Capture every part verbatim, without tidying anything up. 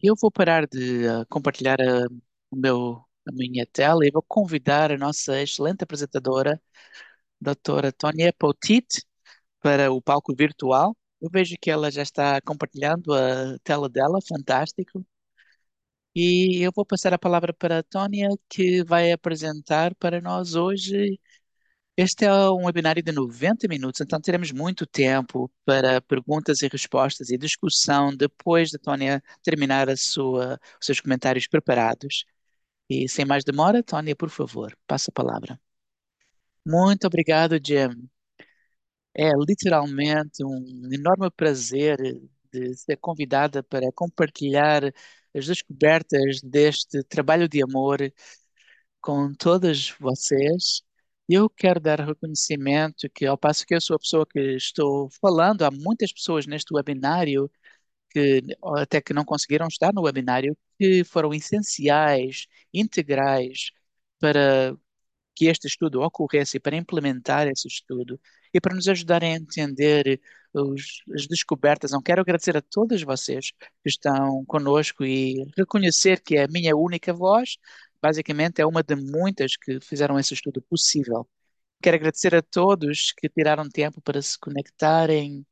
Eu vou parar de ah, compartilhar a, o meu, a minha tela e vou convidar a nossa excelente apresentadora, doutora Tonia Potit, para o palco virtual. Eu vejo que ela já está compartilhando a tela dela, fantástico. E eu vou passar a palavra para a Tónia, que vai apresentar para nós hoje. Este é um webinário de noventa minutos, então teremos muito tempo para perguntas e respostas e discussão depois da Tónia terminar a sua, os seus comentários preparados. E sem mais demora, Tónia, por favor, passa a palavra. Muito obrigado, Jim. É literalmente um enorme prazer de ser convidada para compartilhar as descobertas deste trabalho de amor com todas vocês. Eu quero dar reconhecimento que, ao passo que eu sou a pessoa que estou falando, há muitas pessoas neste webinário que até que não conseguiram estar no webinário, que foram essenciais, integrais para que este estudo ocorresse e para implementar esse estudo e para nos ajudar a entender os- as descobertas. Não quero agradecer a todos vocês que estão conosco e reconhecer que a minha única voz, basicamente, é uma de muitas que fizeram esse estudo possível. Quero agradecer a todos que tiraram tempo para se conectarem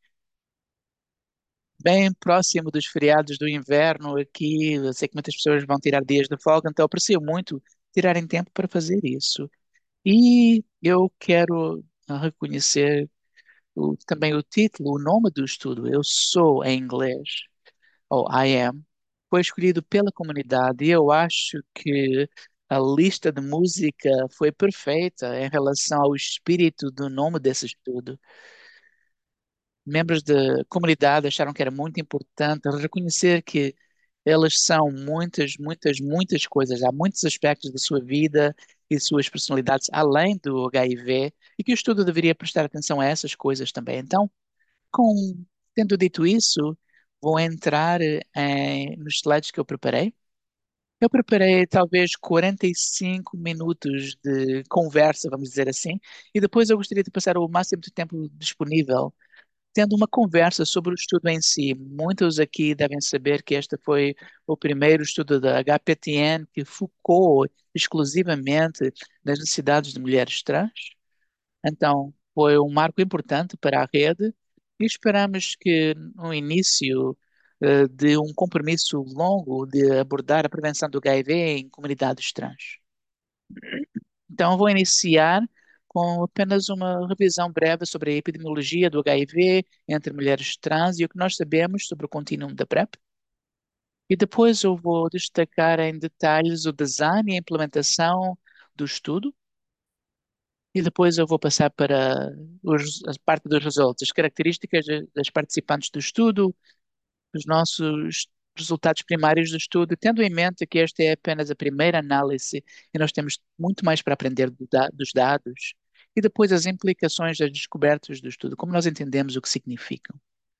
bem próximo dos feriados do inverno aqui. Eu sei que muitas pessoas vão tirar dias de folga, então aprecio muito tirarem tempo para fazer isso. E eu quero ah, reconhecer o- também o título, o nome do estudo, Eu Sou em inglês, ou I Am, foi escolhido pela comunidade e eu acho que a lista de música foi perfeita em relação ao espírito do nome desse estudo. Membros da comunidade acharam que era muito importante reconhecer que elas são muitas, muitas, muitas coisas. Há muitos aspectos da sua vida e suas personalidades além do H I V e que o estudo deveria prestar atenção a essas coisas também. Então, com, tendo dito isso, vou entrar em, nos slides que eu preparei. Eu preparei talvez quarenta e cinco minutos de conversa, vamos dizer assim, e depois eu gostaria de passar o máximo de tempo disponível tendo uma conversa sobre o estudo em si. Muitos aqui devem saber que este foi o primeiro estudo da H P T N que focou exclusivamente nas necessidades de mulheres trans. Então, foi um marco importante para a rede e esperamos que no início eh, de um compromisso longo de abordar a prevenção do H I V em comunidades trans. Então, eu vou iniciar com apenas uma revisão breve sobre a epidemiologia do H I V entre mulheres trans e o que nós sabemos sobre o contínuo da PrEP. E depois eu vou destacar em detalhes o design e a implementação do estudo. E depois eu vou passar para os- a parte dos resultados, as características de- das participantes do estudo, os nossos resultados primários do estudo, tendo em mente que esta é apenas a primeira análise e nós temos muito mais para aprender do da- dos dados, e depois as implicações das descobertas do estudo, como nós entendemos o que significam.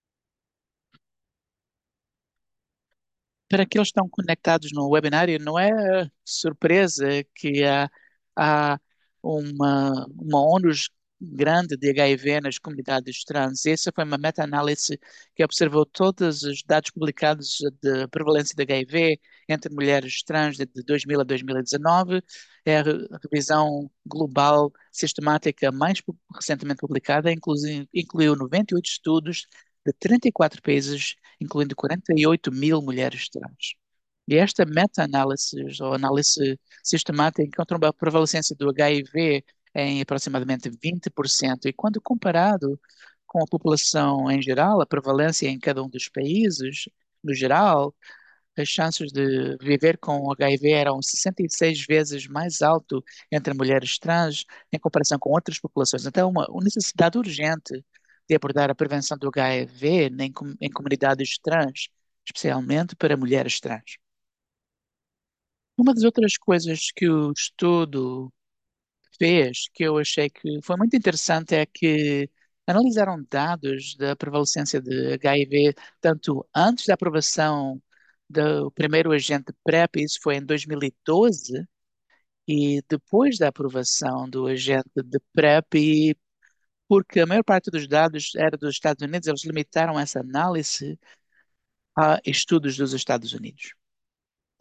Para aqueles que estão conectados no webinário, não é surpresa que há, há uma, uma ONUs grande de H I V nas comunidades trans. Essa foi uma meta-análise que observou todos os dados publicados de prevalência de H I V entre mulheres trans de dois mil a dois mil e dezanove. É a re- a revisão global sistemática mais pu- recentemente publicada, inclusi- incluiu noventa e oito estudos de trinta e quatro países incluindo quarenta e oito mil mulheres trans. E esta meta-análise, ou análise sistemática, encontrou uma prevalência do H I V em aproximadamente vinte por cento. E quando comparado com a população em geral, a prevalência em cada um dos países, no geral, as chances de viver com H I V eram sessenta e seis vezes mais alto entre mulheres trans em comparação com outras populações. Então, uma uma necessidade urgente de abordar a prevenção do H I V em, com- em comunidades trans, especialmente para mulheres trans. Uma das outras coisas que o estudo fez, que eu achei que foi muito interessante, é que analisaram dados da prevalência de H I V tanto antes da aprovação do primeiro agente PrEP, isso foi em dois mil e doze, e depois da aprovação do agente de PrEP, e porque a maior parte dos dados era dos Estados Unidos, eles limitaram essa análise a estudos dos Estados Unidos.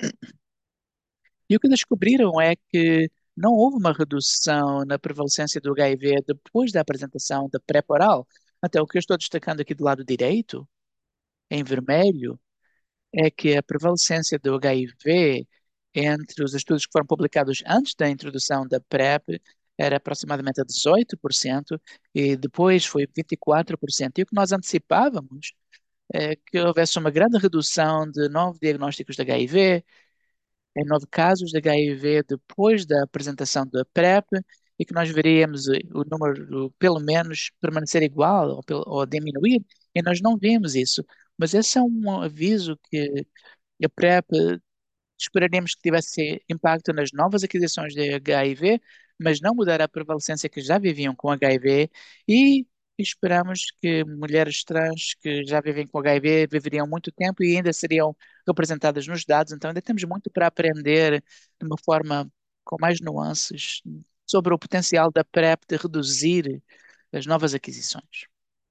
E o que descobriram é que não houve uma redução na prevalência do H I V depois da apresentação da PrEP oral. Até o que eu estou destacando aqui do lado direito, em vermelho, é que a prevalência do H I V entre os estudos que foram publicados antes da introdução da PrEP era aproximadamente a dezoito por cento e depois foi vinte e quatro por cento. E o que nós antecipávamos é que houvesse uma grande redução de novos diagnósticos de H I V, em nove casos de H I V depois da apresentação da PrEP e que nós veríamos eh, o número, pelo menos, permanecer igual ou, pelo- ou diminuir, e nós não vimos isso. Mas esse é um aviso que a PrEP esperaríamos que tivesse impacto nas novas aquisições de H I V, mas não mudar a prevalência que já viviam com H I V e esperamos que mulheres trans que já vivem com H I V viveriam muito tempo e ainda seriam representadas nos dados. Então ainda temos muito para aprender de uma forma com mais nuances sobre o potencial da PrEP de reduzir as novas aquisições.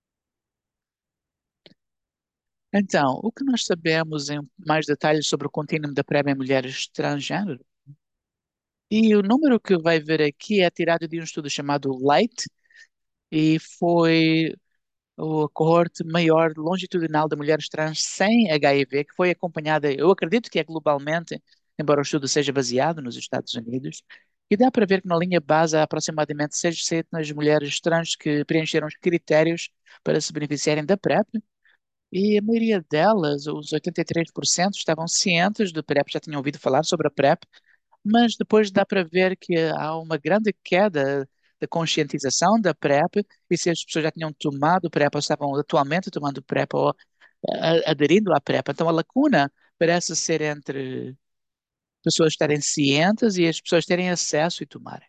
Então, o que nós sabemos em mais detalhes sobre o contínuo da PrEP em mulheres transgênero? E o número que vai ver aqui é tirado de um estudo chamado LIGHT e foi a coorte maior longitudinal de mulheres trans sem H I V, que foi acompanhada, eu acredito que é globalmente, embora o estudo seja baseado nos Estados Unidos, e dá para ver que na linha base há aproximadamente seis centenas mulheres trans que preencheram os critérios para se beneficiarem da PrEP, e a maioria delas, os oitenta e três por cento, estavam cientes do PrEP, já tinham ouvido falar sobre a PrEP, mas depois dá para ver que há uma grande queda da conscientização da PrEP e se as pessoas já tinham tomado PrEP ou estavam atualmente tomando PrEP ou a- aderindo à PrEP. Então a lacuna parece ser entre pessoas estarem cientes e as pessoas terem acesso e tomarem.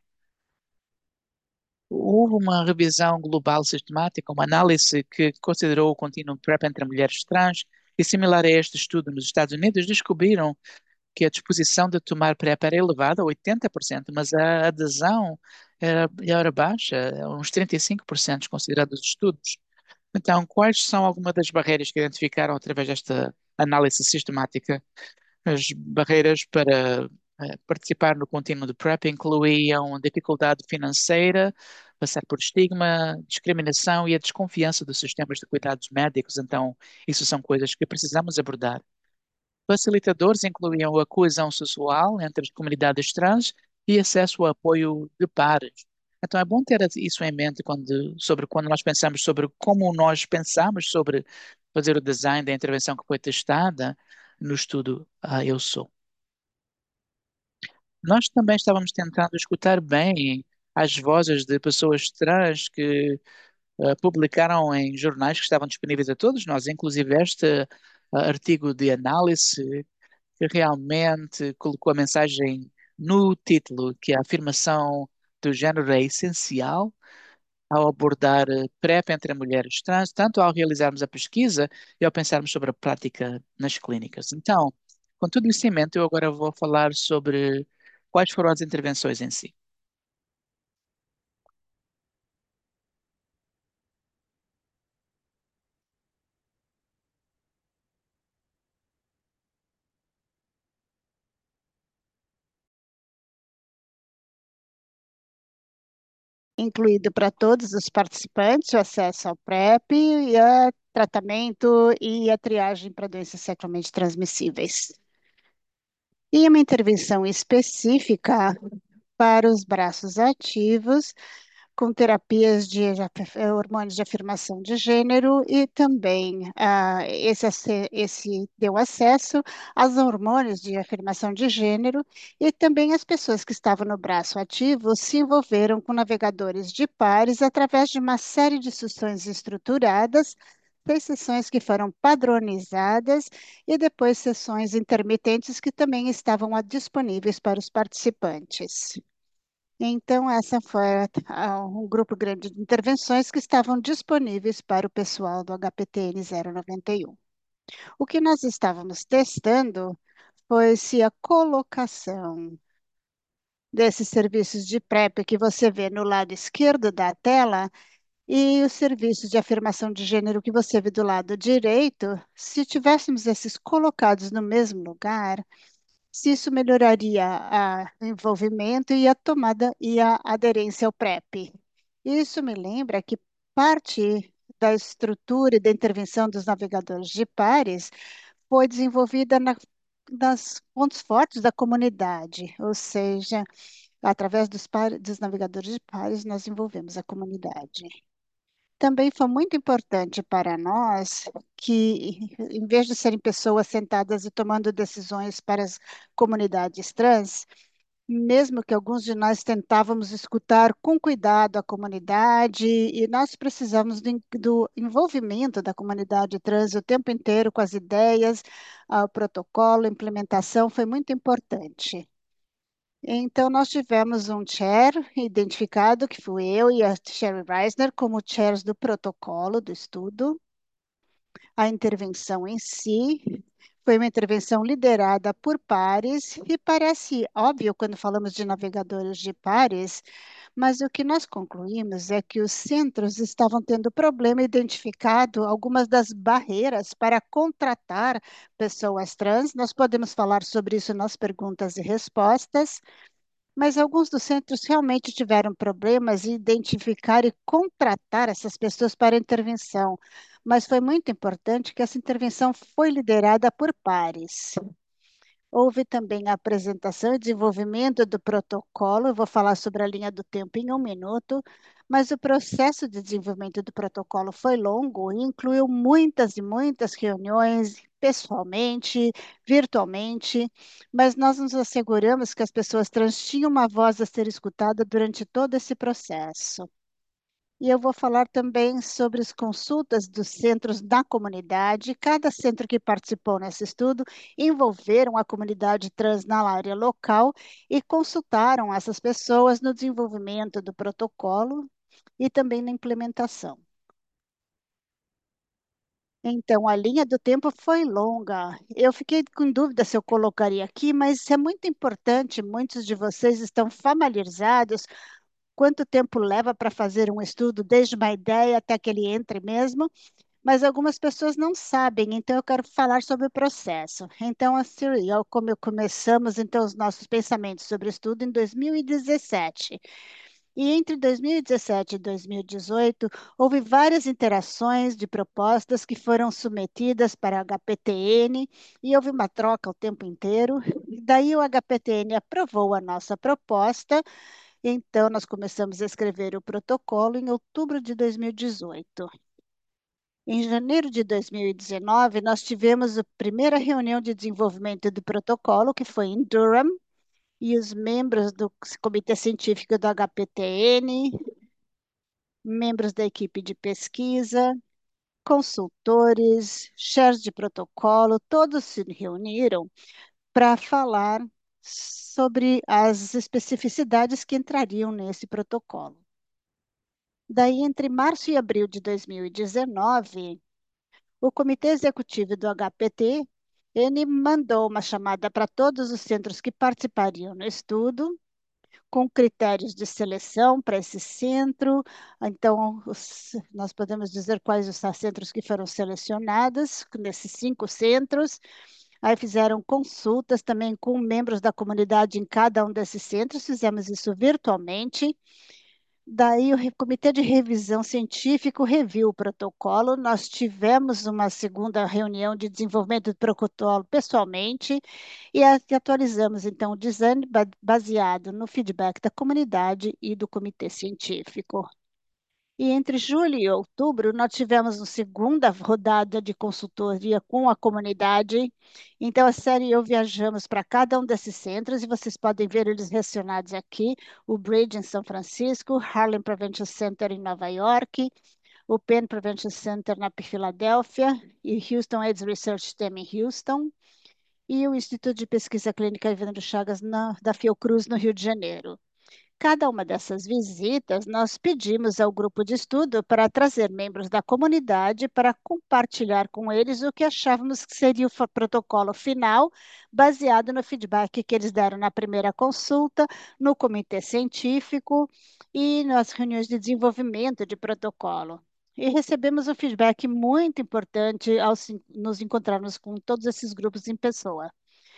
Houve uma revisão global sistemática, uma análise que considerou o contínuo PrEP entre mulheres trans e similar a este estudo nos Estados Unidos, descobriram que a disposição de tomar PrEP era elevada, oitenta por cento, mas a adesão era, era baixa, uns trinta e cinco por cento considerados os estudos. Então, quais são algumas das barreiras que identificaram através desta análise sistemática? As barreiras para eh, participar no contínuo de PrEP incluíam dificuldade financeira, passar por estigma, discriminação e a desconfiança dos sistemas de cuidados médicos. Então, isso são coisas que precisamos abordar. Facilitadores incluíam a coesão social entre as comunidades trans e acesso ao apoio de pares. Então é bom ter isso em mente quando, sobre quando nós pensamos sobre como nós pensamos sobre fazer o design da intervenção que foi testada no estudo ah, Eu Sou. Nós também estávamos tentando escutar bem as vozes de pessoas trans que ah, publicaram em jornais que estavam disponíveis a todos nós, inclusive este ah, artigo de análise que realmente colocou a mensagem no título, que a afirmação do género é essencial ao abordar eh, PrEP entre mulheres trans, tanto ao realizarmos a pesquisa e ao pensarmos sobre a prática nas clínicas. Então, com tudo isso em mente, eu agora vou falar sobre quais foram as intervenções em si. Incluído para todos os participantes o acesso ao PrEP, e a tratamento e a triagem para doenças sexualmente transmissíveis. E uma intervenção específica para os braços ativos, com terapias de de af- eh, hormônios de afirmação de gênero e também ah, esse, ace- esse deu acesso aos hormônios de afirmação de gênero e também as pessoas que estavam no braço ativo se envolveram com navegadores de pares através de uma série de sessões estruturadas, seis sessões que foram padronizadas e depois sessões intermitentes que também estavam ah, disponíveis para os participantes. Então, essa foi a- um grupo grande de intervenções que estavam disponíveis para o pessoal do H P T N zero noventa e um. O que nós estávamos testando foi se a colocação desses serviços de PrEP que você vê no lado esquerdo da tela e os serviços de afirmação de gênero que você vê do lado direito, se tivéssemos esses colocados no mesmo lugar, se isso melhoraria a- o envolvimento e a tomada e a aderência ao PrEP. Isso me lembra que parte da estrutura e da intervenção dos navegadores de pares foi desenvolvida na, nas pontos fortes da comunidade, ou seja, através dos, par- dos navegadores de pares, nós envolvemos a comunidade. Também foi muito importante para nós que, em vez de serem pessoas sentadas e tomando decisões para as comunidades trans, mesmo que alguns de nós tentávamos escutar com cuidado a comunidade, e nós precisamos do, en- do envolvimento da comunidade trans o tempo inteiro com as ideias, ah, o protocolo, a implementação foi muito importante. Então, nós tivemos um chair identificado, que fui eu e a Sherry Reisner, como chairs do protocolo do estudo. A intervenção em si foi uma intervenção liderada por pares, e parece óbvio quando falamos de navegadores de pares, mas o que nós concluímos é que os centros estavam tendo problema identificado algumas das barreiras para contratar pessoas trans. Nós podemos falar sobre isso nas perguntas e respostas, mas alguns dos centros realmente tiveram problemas em identificar e contratar essas pessoas para intervenção. Mas foi muito importante que essa intervenção foi liderada por pares. Houve também a apresentação e desenvolvimento do protocolo. Eu vou falar sobre a linha do tempo em um minuto, mas o processo de desenvolvimento do protocolo foi longo e incluiu muitas e muitas reuniões pessoalmente, virtualmente, mas nós nos asseguramos que as pessoas trans tinham uma voz a ser escutada durante todo esse processo. E eu vou falar também sobre as consultas dos centros da comunidade. Cada centro que participou nesse estudo envolveram a comunidade trans na área local e consultaram essas pessoas no desenvolvimento do protocolo e também na implementação. Então, a linha do tempo foi longa. Eu fiquei com dúvida se eu colocaria aqui, mas é muito importante. Muitos de vocês estão familiarizados quanto tempo leva para fazer um estudo, desde uma ideia até que ele entre mesmo, mas algumas pessoas não sabem, então eu quero falar sobre o processo. Então, a Serial, como começamos então os nossos pensamentos sobre o estudo em dois mil e dezessete. E entre dois mil e dezessete e dois mil e dezoito, houve várias interações de propostas que foram submetidas para a H P T N e houve uma troca o tempo inteiro. Daí o H P T N aprovou a nossa proposta, então nós começamos a escrever o protocolo em outubro de dois mil e dezoito. Em janeiro de dois mil e dezenove, nós tivemos a primeira reunião de desenvolvimento do protocolo, que foi em Durham, e os membros do Comitê Científico do H P T N, membros da equipe de pesquisa, consultores, chefes de protocolo, todos se reuniram para falar sobre as especificidades que entrariam nesse protocolo. Daí, entre março e abril de dois mil e dezenove, o Comitê Executivo do H P T, ele mandou uma chamada para todos os centros que participariam no estudo, com critérios de seleção para esse centro. Então, os, nós podemos dizer quais os centros que foram selecionados, nesses cinco centros. Aí fizeram consultas também com membros da comunidade em cada um desses centros, fizemos isso virtualmente. Daí o re- Comitê de Revisão Científico reviu o protocolo. Nós tivemos uma segunda reunião de desenvolvimento do protocolo pessoalmente e a- e atualizamos então o design ba- baseado no feedback da comunidade e do comitê científico. E entre julho e outubro, nós tivemos uma segunda rodada de consultoria com a comunidade. Então, a série e eu viajamos para cada um desses centros, e vocês podem ver eles relacionados aqui: o Bridge em São Francisco, Harlem Prevention Center em Nova York, o Penn Prevention Center na Filadélfia, e Houston AIDS Research Team em Houston, e o Instituto de Pesquisa Clínica Ivandro Chagas na, da Fiocruz, no Rio de Janeiro. Cada uma dessas visitas, nós pedimos ao grupo de estudo para trazer membros da comunidade para compartilhar com eles o que achávamos que seria o fa- protocolo final, baseado no feedback que eles deram na primeira consulta, no comitê científico e nas reuniões de desenvolvimento de protocolo. E recebemos um feedback muito importante ao se- nos encontrarmos com todos esses grupos em pessoa.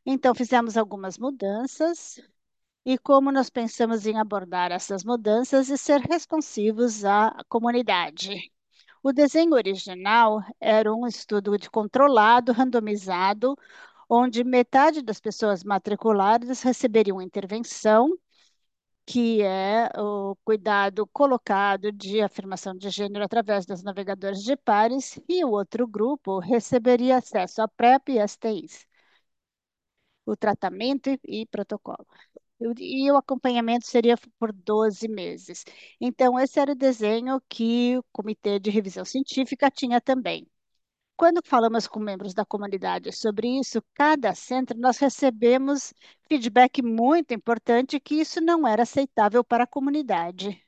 Então, fizemos algumas mudanças e como nós pensamos em abordar essas mudanças e ser responsivos à comunidade. O desenho original era um estudo de controlado, randomizado, onde metade das pessoas matriculadas receberiam intervenção, que é o cuidado colocado de afirmação de gênero através dos navegadores de pares, e o outro grupo receberia acesso à PrEP e S T Is, o tratamento e, e protocolo. E o acompanhamento seria por doze meses. Então, esse era o desenho que o Comitê de Revisão Científica tinha também. Quando falamos com membros da comunidade sobre isso, cada centro nós recebemos feedback muito importante que isso não era aceitável para a comunidade.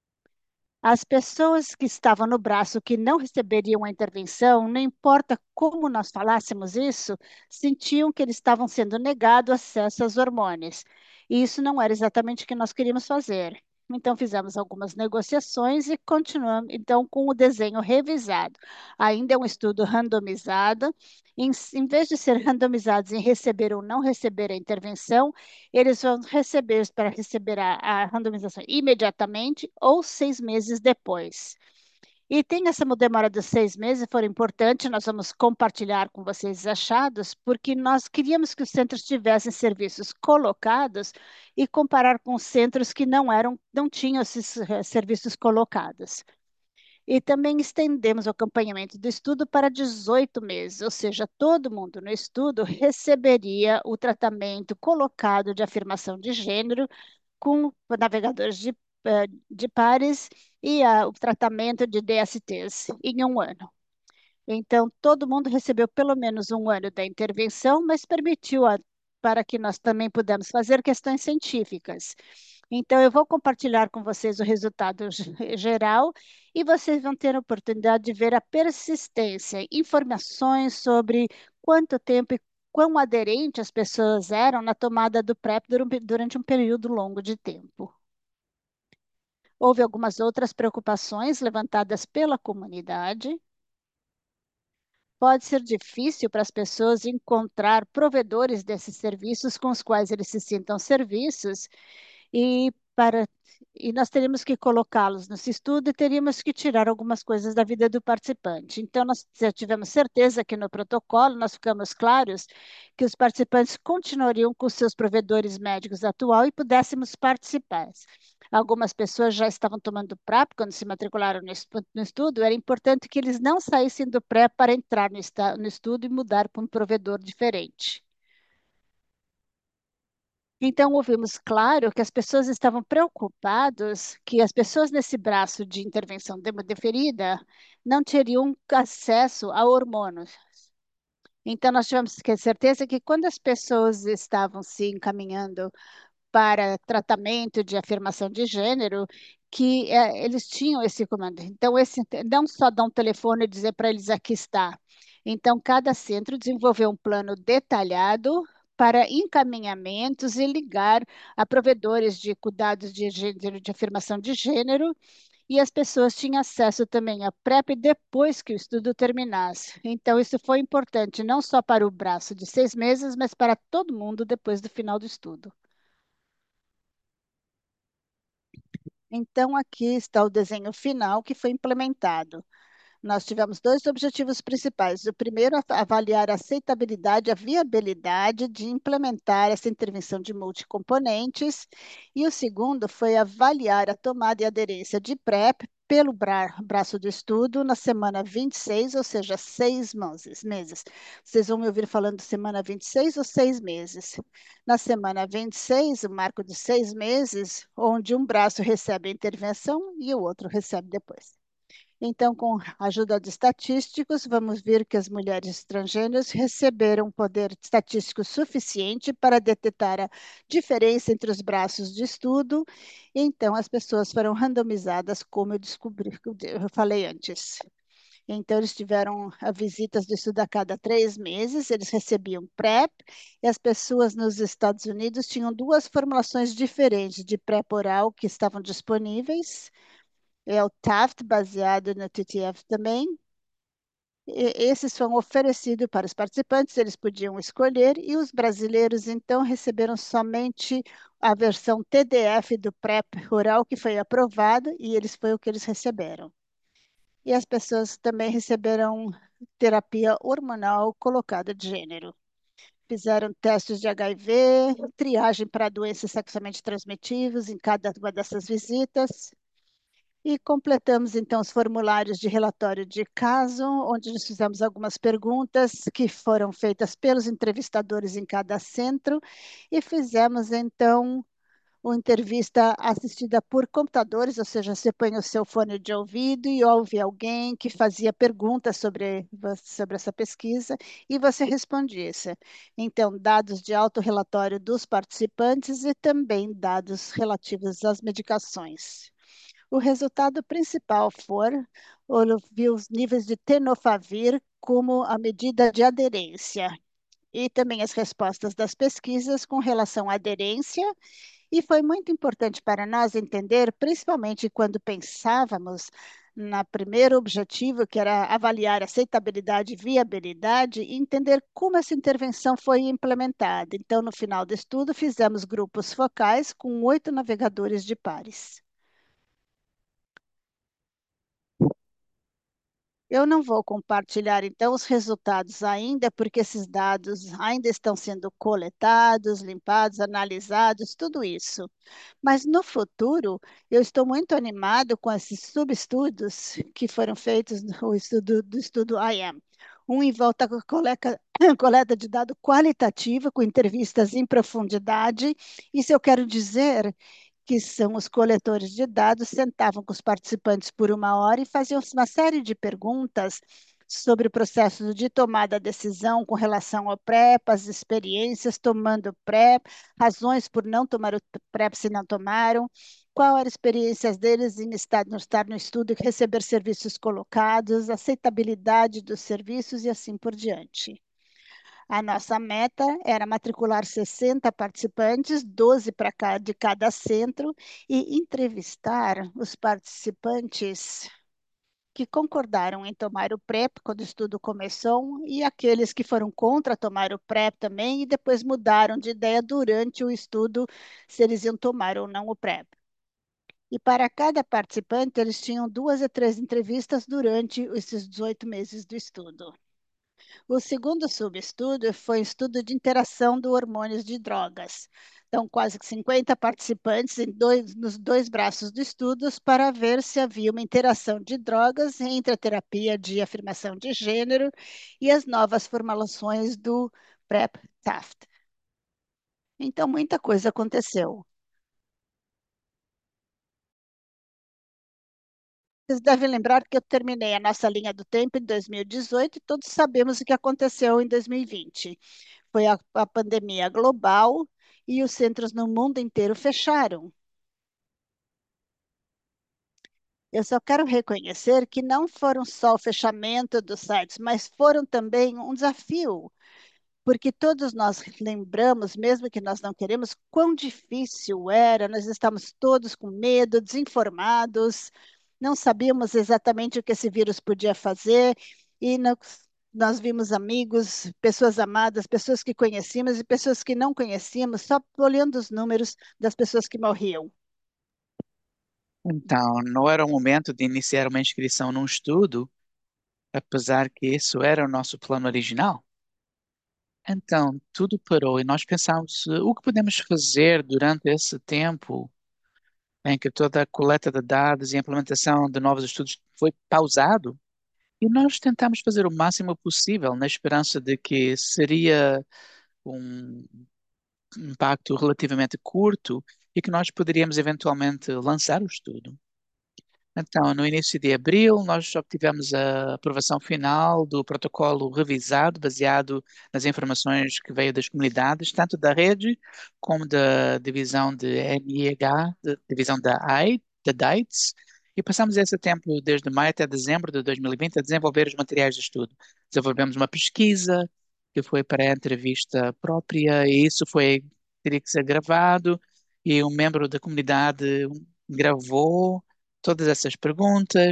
As pessoas que estavam no braço que não receberiam a intervenção, não importa como nós falássemos isso, sentiam que eles estavam sendo negado acesso aos hormônios. E isso não era exatamente o que nós queríamos fazer. Então fizemos algumas negociações e continuamos então com o desenho revisado. Ainda é um estudo randomizado. Em, em vez de ser randomizados em receber ou não receber a intervenção, eles vão receber para receber a, a randomização imediatamente ou seis meses depois. E tem essa demora dos seis meses, for importante, nós vamos compartilhar com vocês os achados, porque nós queríamos que os centros tivessem serviços colocados e comparar com os centros que não eram, não tinham esses eh, serviços colocados. E também estendemos o acompanhamento do estudo para dezoito meses, ou seja, todo mundo no estudo receberia o tratamento colocado de afirmação de gênero com navegadores de, eh, de pares e ah, o tratamento de D S Ts em um ano. Então, todo mundo recebeu pelo menos um ano da intervenção, mas permitiu a, para que nós também pudemos fazer questões científicas. Então, eu vou compartilhar com vocês o resultado ge- geral e vocês vão ter a oportunidade de ver a persistência, informações sobre quanto tempo e quão aderente as pessoas eram na tomada do PrEP durum- durante um período longo de tempo. Houve algumas outras preocupações levantadas pela comunidade. Pode ser difícil para as pessoas encontrar provedores desses serviços com os quais eles se sintam serviços e para e nós teríamos que colocá-los nesse estudo e teríamos que tirar algumas coisas da vida do participante. Então, nós já tivemos certeza que no protocolo nós ficamos claros que os participantes continuariam com seus provedores médicos atual e pudéssemos participar. Algumas pessoas já estavam tomando PrEP quando se matricularam no, estu- no estudo. Era importante que eles não saíssem do PrEP para entrar no, esta- no estudo e mudar para um provedor diferente. Então, ouvimos claro que as pessoas estavam preocupadas que as pessoas nesse braço de intervenção deferida não teriam acesso a hormônios. Então, nós tivemos que ter certeza que quando as pessoas estavam se encaminhando para tratamento de afirmação de gênero, que eh, eles tinham esse comando. Então, esse, não só dar um telefone e dizer para eles aqui está. Então, cada centro desenvolveu um plano detalhado para encaminhamentos e ligar a provedores de cuidados de gênero, de afirmação de gênero, e as pessoas tinham acesso também à PrEP depois que o estudo terminasse. Então, isso foi importante, não só para o braço de seis meses, mas para todo mundo depois do final do estudo. Então, aqui está o desenho final que foi implementado. Nós tivemos dois objetivos principais. O primeiro, a- avaliar a aceitabilidade, a viabilidade de implementar essa intervenção de multicomponentes. E o segundo foi avaliar a tomada e aderência de PrEP pelo bra- braço do estudo na semana vinte e seis, ou seja, seis meses. meses. Vocês vão me ouvir falando semana vinte e seis ou seis meses. Na semana vinte e seis, o marco de seis meses, onde um braço recebe a intervenção e o outro recebe depois. Então, com a ajuda de estatísticos, vamos ver que as mulheres transgêneros receberam poder estatístico suficiente para detectar a diferença entre os braços de estudo. Então, as pessoas foram randomizadas, como eu descobri, eu falei antes. Então, eles tiveram ah, visitas de estudo a cada três meses, eles recebiam PrEP, e as pessoas nos Estados Unidos tinham duas formulações diferentes de PrEP oral que estavam disponíveis, é o Taft, baseado no T T F também, E- esses foram oferecidos para os participantes, eles podiam escolher, e os brasileiros, então, receberam somente a versão T D F do PrEP rural, que foi aprovada, e eles foi o que eles receberam. E as pessoas também receberam terapia hormonal colocada de gênero. Fizeram testes de H I V, triagem para doenças sexualmente transmissíveis em cada uma dessas visitas. E completamos então os formulários de relatório de caso, onde nós fizemos algumas perguntas que foram feitas pelos entrevistadores em cada centro, e fizemos então uma entrevista assistida por computadores, ou seja, você põe o seu fone de ouvido e ouve alguém que fazia perguntas sobre, sobre essa pesquisa e você respondia isso. Então, dados de autorrelatório dos participantes e também dados relativos às medicações. O resultado principal for, viu os níveis de tenofovir como a medida de aderência e também as respostas das pesquisas com relação à aderência, e foi muito importante para nós entender, principalmente quando pensávamos no primeiro objetivo, que era avaliar aceitabilidade e viabilidade, e entender como essa intervenção foi implementada. Então, no final do estudo, fizemos grupos focais com oito navegadores de pares. Eu não vou compartilhar, então, os resultados ainda, porque esses dados ainda estão sendo coletados, limpados, analisados, tudo isso. Mas no futuro, eu estou muito animado com esses subestudos que foram feitos no estudo do estudo I A M. Um em volta com coleta, coleta de dado qualitativo, com entrevistas em profundidade. Isso eu quero dizer que são os coletores de dados, sentavam com os participantes por uma hora e faziam uma série de perguntas sobre o processo de tomada de decisão com relação ao PrEP, as experiências tomando PrEP, razões por não tomar o PrEP se não tomaram, qual era a experiência deles em estar no, estar no estudo e receber serviços colocados, aceitabilidade dos serviços e assim por diante. A nossa meta era matricular sessenta participantes, doze para cada, de cada centro, e entrevistar os participantes que concordaram em tomar o PrEP quando o estudo começou e aqueles que foram contra tomar o PrEP também e depois mudaram de ideia durante o estudo se eles iam tomar ou não o PrEP. E para cada participante, eles tinham duas a três entrevistas durante esses dezoito meses do estudo. O segundo subestudo foi o estudo de interação do hormônios de drogas. Então, quase que cinquenta participantes em dois, nos dois braços do estudo para ver se havia uma interação de drogas entre a terapia de afirmação de gênero e as novas formulações do PrEP-Taft. Então, muita coisa aconteceu. Vocês devem lembrar que eu terminei a nossa linha do tempo em dois mil e dezoito e todos sabemos o que aconteceu em dois mil e vinte. Foi a, a pandemia global e os centros no mundo inteiro fecharam. Eu só quero reconhecer que não foram só o fechamento dos sites, mas foram também um desafio, porque todos nós lembramos, mesmo que nós não queremos, quão difícil era, nós estávamos todos com medo, desinformados, não sabíamos exatamente o que esse vírus podia fazer, e nós, nós vimos amigos, pessoas amadas, pessoas que conhecíamos e pessoas que não conhecíamos, só olhando os números das pessoas que morriam. Então, não era o momento de iniciar uma inscrição num estudo, apesar que isso era o nosso plano original. Então, tudo parou e nós pensámos, eh, o que podemos fazer durante esse tempo em que toda a coleta de dados e a implementação de novos estudos foi pausado? E nós tentámos fazer o máximo possível na esperança de que seria um impacto relativamente curto e que nós poderíamos eventualmente lançar o estudo. Então, no início de abril, nós obtivemos a aprovação final do protocolo revisado, baseado nas informações que veio das comunidades, tanto da rede como da divisão de N I H, da divisão da AIDS, da AIDS, e passamos esse tempo, desde maio até dezembro de dois mil e vinte, a desenvolver os materiais de estudo. Desenvolvemos uma pesquisa que foi para a entrevista própria, e isso foi, teria que ser gravado, e um membro da comunidade gravou todas essas perguntas,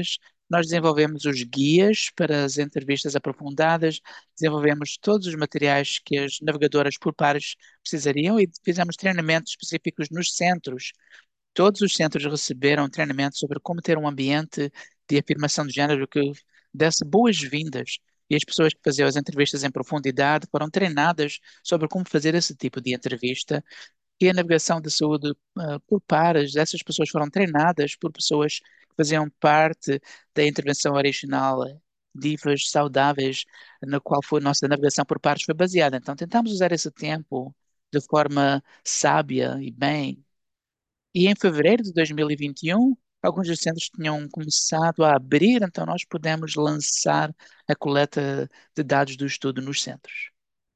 Nós desenvolvemos os guias para as entrevistas aprofundadas, desenvolvemos todos os materiais que as navegadoras por pares precisariam e fizemos treinamentos específicos nos centros. Todos os centros receberam treinamento sobre como ter um ambiente de afirmação de género que desse boas-vindas. E as pessoas que faziam as entrevistas em profundidade foram treinadas sobre como fazer esse tipo de entrevista. E a navegação de saúde, ah, por pares, essas pessoas foram treinadas por pessoas que faziam parte da intervenção original, eh, Divas Saudáveis, na qual foi a nossa navegação por pares foi baseada. Então, tentamos usar esse tempo de forma sábia e bem. E em fevereiro de dois mil e vinte e um, alguns dos centros tinham começado a abrir, então nós pudemos lançar a coleta de dados do estudo nos centros.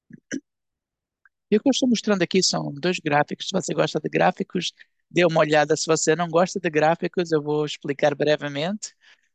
E o que eu estou mostrando aqui são dois gráficos. Se você gosta de gráficos, dê uma olhada. Se você não gosta de gráficos, eu vou explicar brevemente.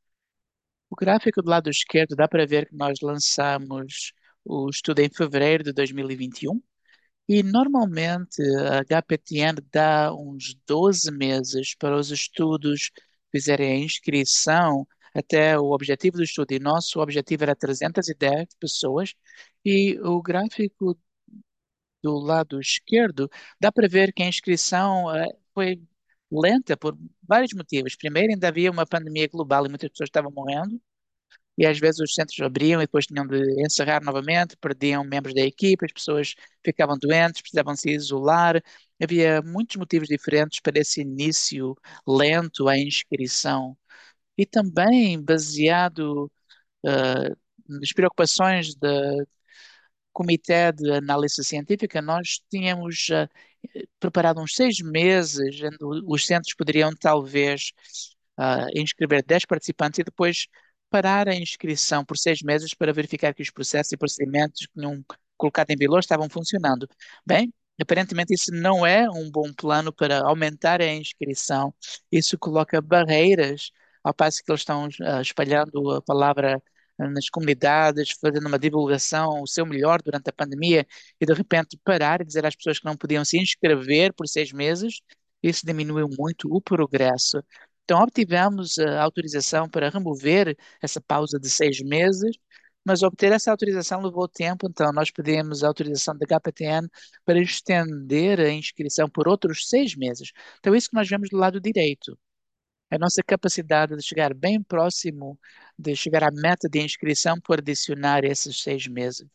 O gráfico do lado esquerdo dá para ver que nós lançamos o estudo em fevereiro de dois mil e vinte e um. E normalmente a H P T N dá uns doze meses para os estudos fizerem a inscrição até o objetivo do estudo. E nosso objetivo era trezentas e dez pessoas. E o gráfico do lado esquerdo, dá para ver que a inscrição eh, foi lenta por vários motivos. Primeiro, ainda havia uma pandemia global e muitas pessoas estavam morrendo, e às vezes os centros abriam e depois tinham de encerrar novamente, perdiam membros da equipe, as pessoas ficavam doentes, precisavam se isolar. Havia muitos motivos diferentes para esse início lento à inscrição. E também baseado eh, nas preocupações da comitê de análise científica, nós tínhamos eh, preparado uns seis meses, onde os centros poderiam talvez ah, inscrever dez participantes e depois parar a inscrição por seis meses para verificar que os processos e procedimentos que tinham colocado em vigor estavam funcionando. Bem, aparentemente isso não é um bom plano para aumentar a inscrição. Isso coloca barreiras ao passo que eles estão ah, espalhando a palavra nas comunidades, fazendo uma divulgação, o seu melhor durante a pandemia, e de repente parar e dizer às pessoas que não podiam se inscrever por seis meses, isso diminuiu muito o progresso. Então, obtivemos a autorização para remover essa pausa de seis meses, mas obter essa autorização levou tempo, então nós pedimos a autorização da H P T N para estender a inscrição por outros seis meses. Então, isso que nós vemos do lado direito. A nossa capacidade de chegar bem próximo de chegar à meta de inscrição por adicionar esses seis meses.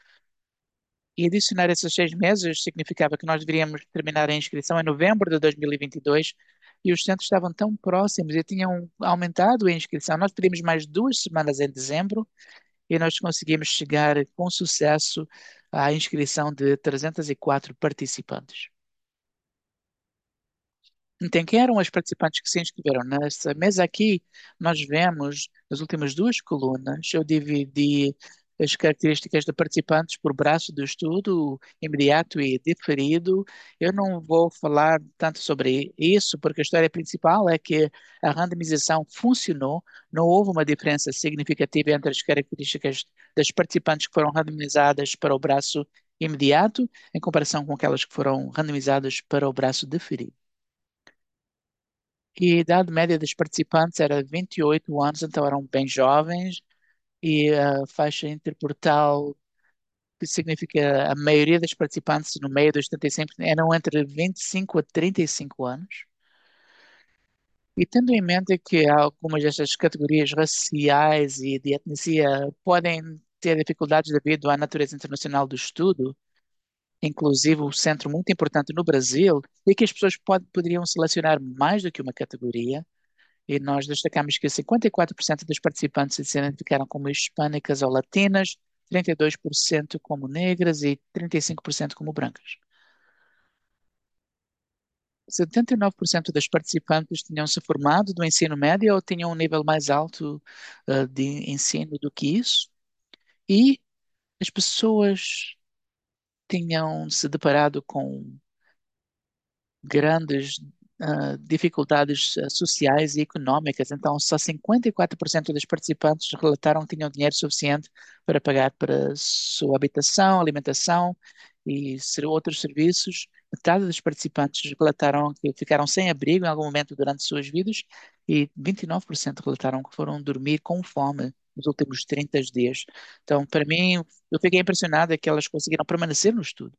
E adicionar esses seis meses significava que nós deveríamos terminar a inscrição em novembro de dois mil e vinte e dois e os centros estavam tão próximos e tinham aumentado a inscrição. Nós pedimos mais duas semanas em dezembro e nós conseguimos chegar com sucesso à inscrição de trezentos e quatro participantes. Então, quem eram os participantes que se inscreveram? Nessa mesa aqui, nós vemos, nas últimas duas colunas, eu dividi as características de participantes por braço do estudo, imediato e diferido. Eu não vou falar tanto sobre isso, porque a história principal é que a randomização funcionou, não houve uma diferença significativa entre as características das participantes que foram randomizadas para o braço imediato, em comparação com aquelas que foram randomizadas para o braço diferido. E a idade média dos participantes era vinte e oito anos, então eram bem jovens, e a faixa interportal, que significa a maioria dos participantes no meio dos setenta e cinco, eram entre vinte e cinco a trinta e cinco anos. E tendo em mente que algumas destas categorias raciais e de etnia podem ter dificuldades devido à natureza internacional do estudo, inclusive o centro muito importante no Brasil, e que as pessoas pod poderiam selecionar mais do que uma categoria, e nós destacamos que cinquenta e quatro por cento dos participantes se identificaram como hispânicas ou latinas, trinta e dois por cento como negras e trinta e cinco por cento como brancas. setenta e nove por cento dos participantes tinham se formado do ensino médio ou tinham um nível mais alto uh, de ensino do que isso, e as pessoas tinham se deparado com grandes ah, dificuldades ah, sociais e económicas. Então, só cinquenta e quatro por cento dos participantes relataram que tinham dinheiro suficiente para pagar para sua habitação, alimentação e ser- outros serviços. Metade dos participantes relataram que ficaram sem abrigo em algum momento durante suas vidas e vinte e nove por cento relataram que foram dormir com fome nos últimos trinta dias. Então, para mim, eu fiquei impressionada que elas conseguiram permanecer no estudo.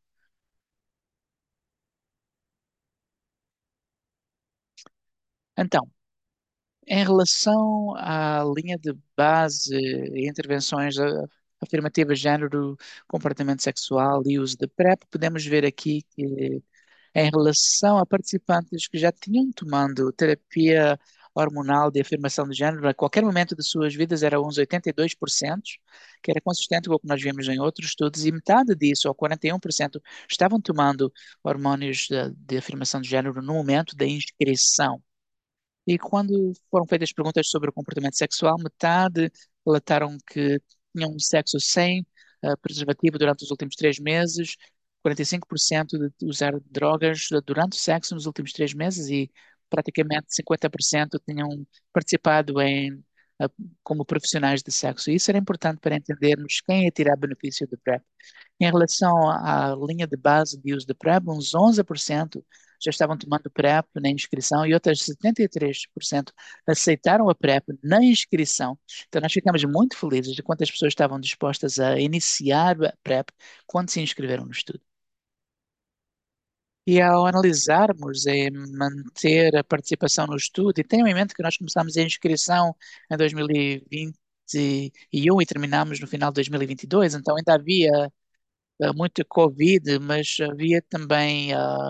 Então, em relação à linha de base e intervenções a- afirmativas de género, comportamento sexual e uso de PrEP, podemos ver aqui que, em relação a participantes que já tinham tomando terapia hormonal de afirmação de género, a qualquer momento de suas vidas era uns oitenta e dois por cento, que era consistente com o que nós vimos em outros estudos, e metade disso, ou quarenta e um por cento, estavam tomando hormônios de, de afirmação de género no momento da inscrição. E quando foram feitas perguntas sobre o comportamento sexual, metade relataram que tinham um sexo sem eh, preservativo durante os últimos três meses, quarenta e cinco por cento de usar drogas durante o sexo nos últimos três meses e praticamente cinquenta por cento tinham participado em eh, como profissionais de sexo. Isso era importante para entendermos quem ia tirar benefício do PrEP. Em relação à linha de base de uso de PrEP, uns onze por cento já estavam tomando PrEP na inscrição e outras setenta e três por cento aceitaram a PrEP na inscrição. Então, nós ficamos muito felizes de quantas pessoas estavam dispostas a iniciar a PrEP quando se inscreveram no estudo. E ao analisarmos e manter a participação no estudo, e tenham em mente que nós começamos a inscrição em dois mil e vinte e um e terminamos no final de dois mil e vinte e dois, então ainda havia eh, muito Covid, mas havia também ah,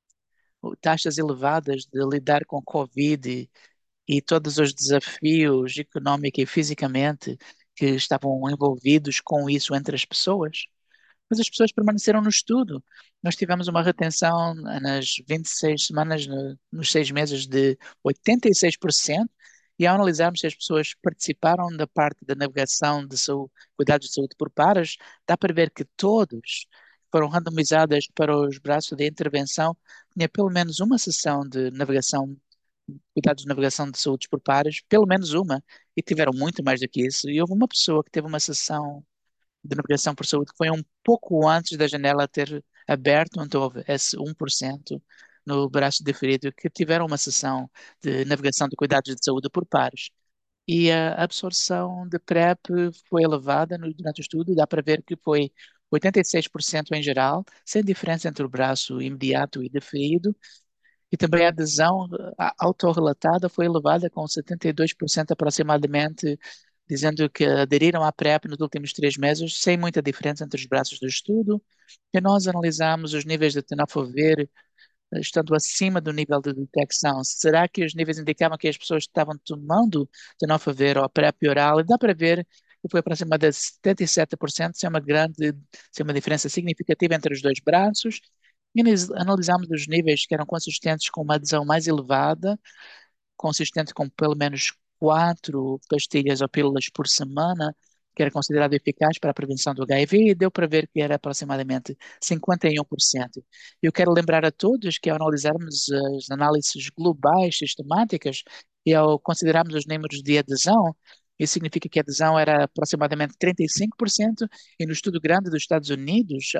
taxas elevadas de lidar com Covid e, e todos os desafios económica e fisicamente que estavam envolvidos com isso entre as pessoas, mas as pessoas permaneceram no estudo. Nós tivemos uma retenção nas vinte e seis semanas, no- nos seis meses, de oitenta e seis por cento, e ao analisarmos se as pessoas participaram da parte da navegação de saúde, cuidados de saúde por pares, dá para ver que todos foram randomizadas para os braços de intervenção, tinha pelo menos uma sessão de navegação, cuidados de navegação de saúde por pares, pelo menos uma, e tiveram muito mais do que isso. E houve uma pessoa que teve uma sessão de navegação por saúde, que foi um pouco antes da janela ter aberto, então houve esse um por cento no braço deferido que tiveram uma sessão de navegação de cuidados de saúde por pares. E a absorção de PrEP foi elevada no- durante o estudo, dá para ver que foi oitenta e seis por cento em geral, sem diferença entre o braço imediato e deferido, e também a adesão eh, autorrelatada foi elevada com setenta e dois por cento aproximadamente, dizendo que aderiram à PrEP nos últimos três meses, sem muita diferença entre os braços do estudo. E nós analisamos os níveis de tenofovir eh, estando acima do nível de detecção. Será que os níveis indicavam que as pessoas estavam tomando tenofovir ou PrEP oral? E dá para ver que foi aproximadamente setenta e sete por cento, sem uma grande, sem uma diferença significativa entre os dois braços. E anis- analisamos os níveis que eram consistentes com uma adesão mais elevada, consistente com pelo menos quatro pastilhas ou pílulas por semana, que era considerado eficaz para a prevenção do H I V, e deu para ver que era aproximadamente cinquenta e um por cento. Eu quero lembrar a todos que ao analisarmos as análises globais sistemáticas e ao considerarmos os números de adesão, isso significa que a adesão era aproximadamente trinta e cinco por cento, e no estudo grande dos Estados Unidos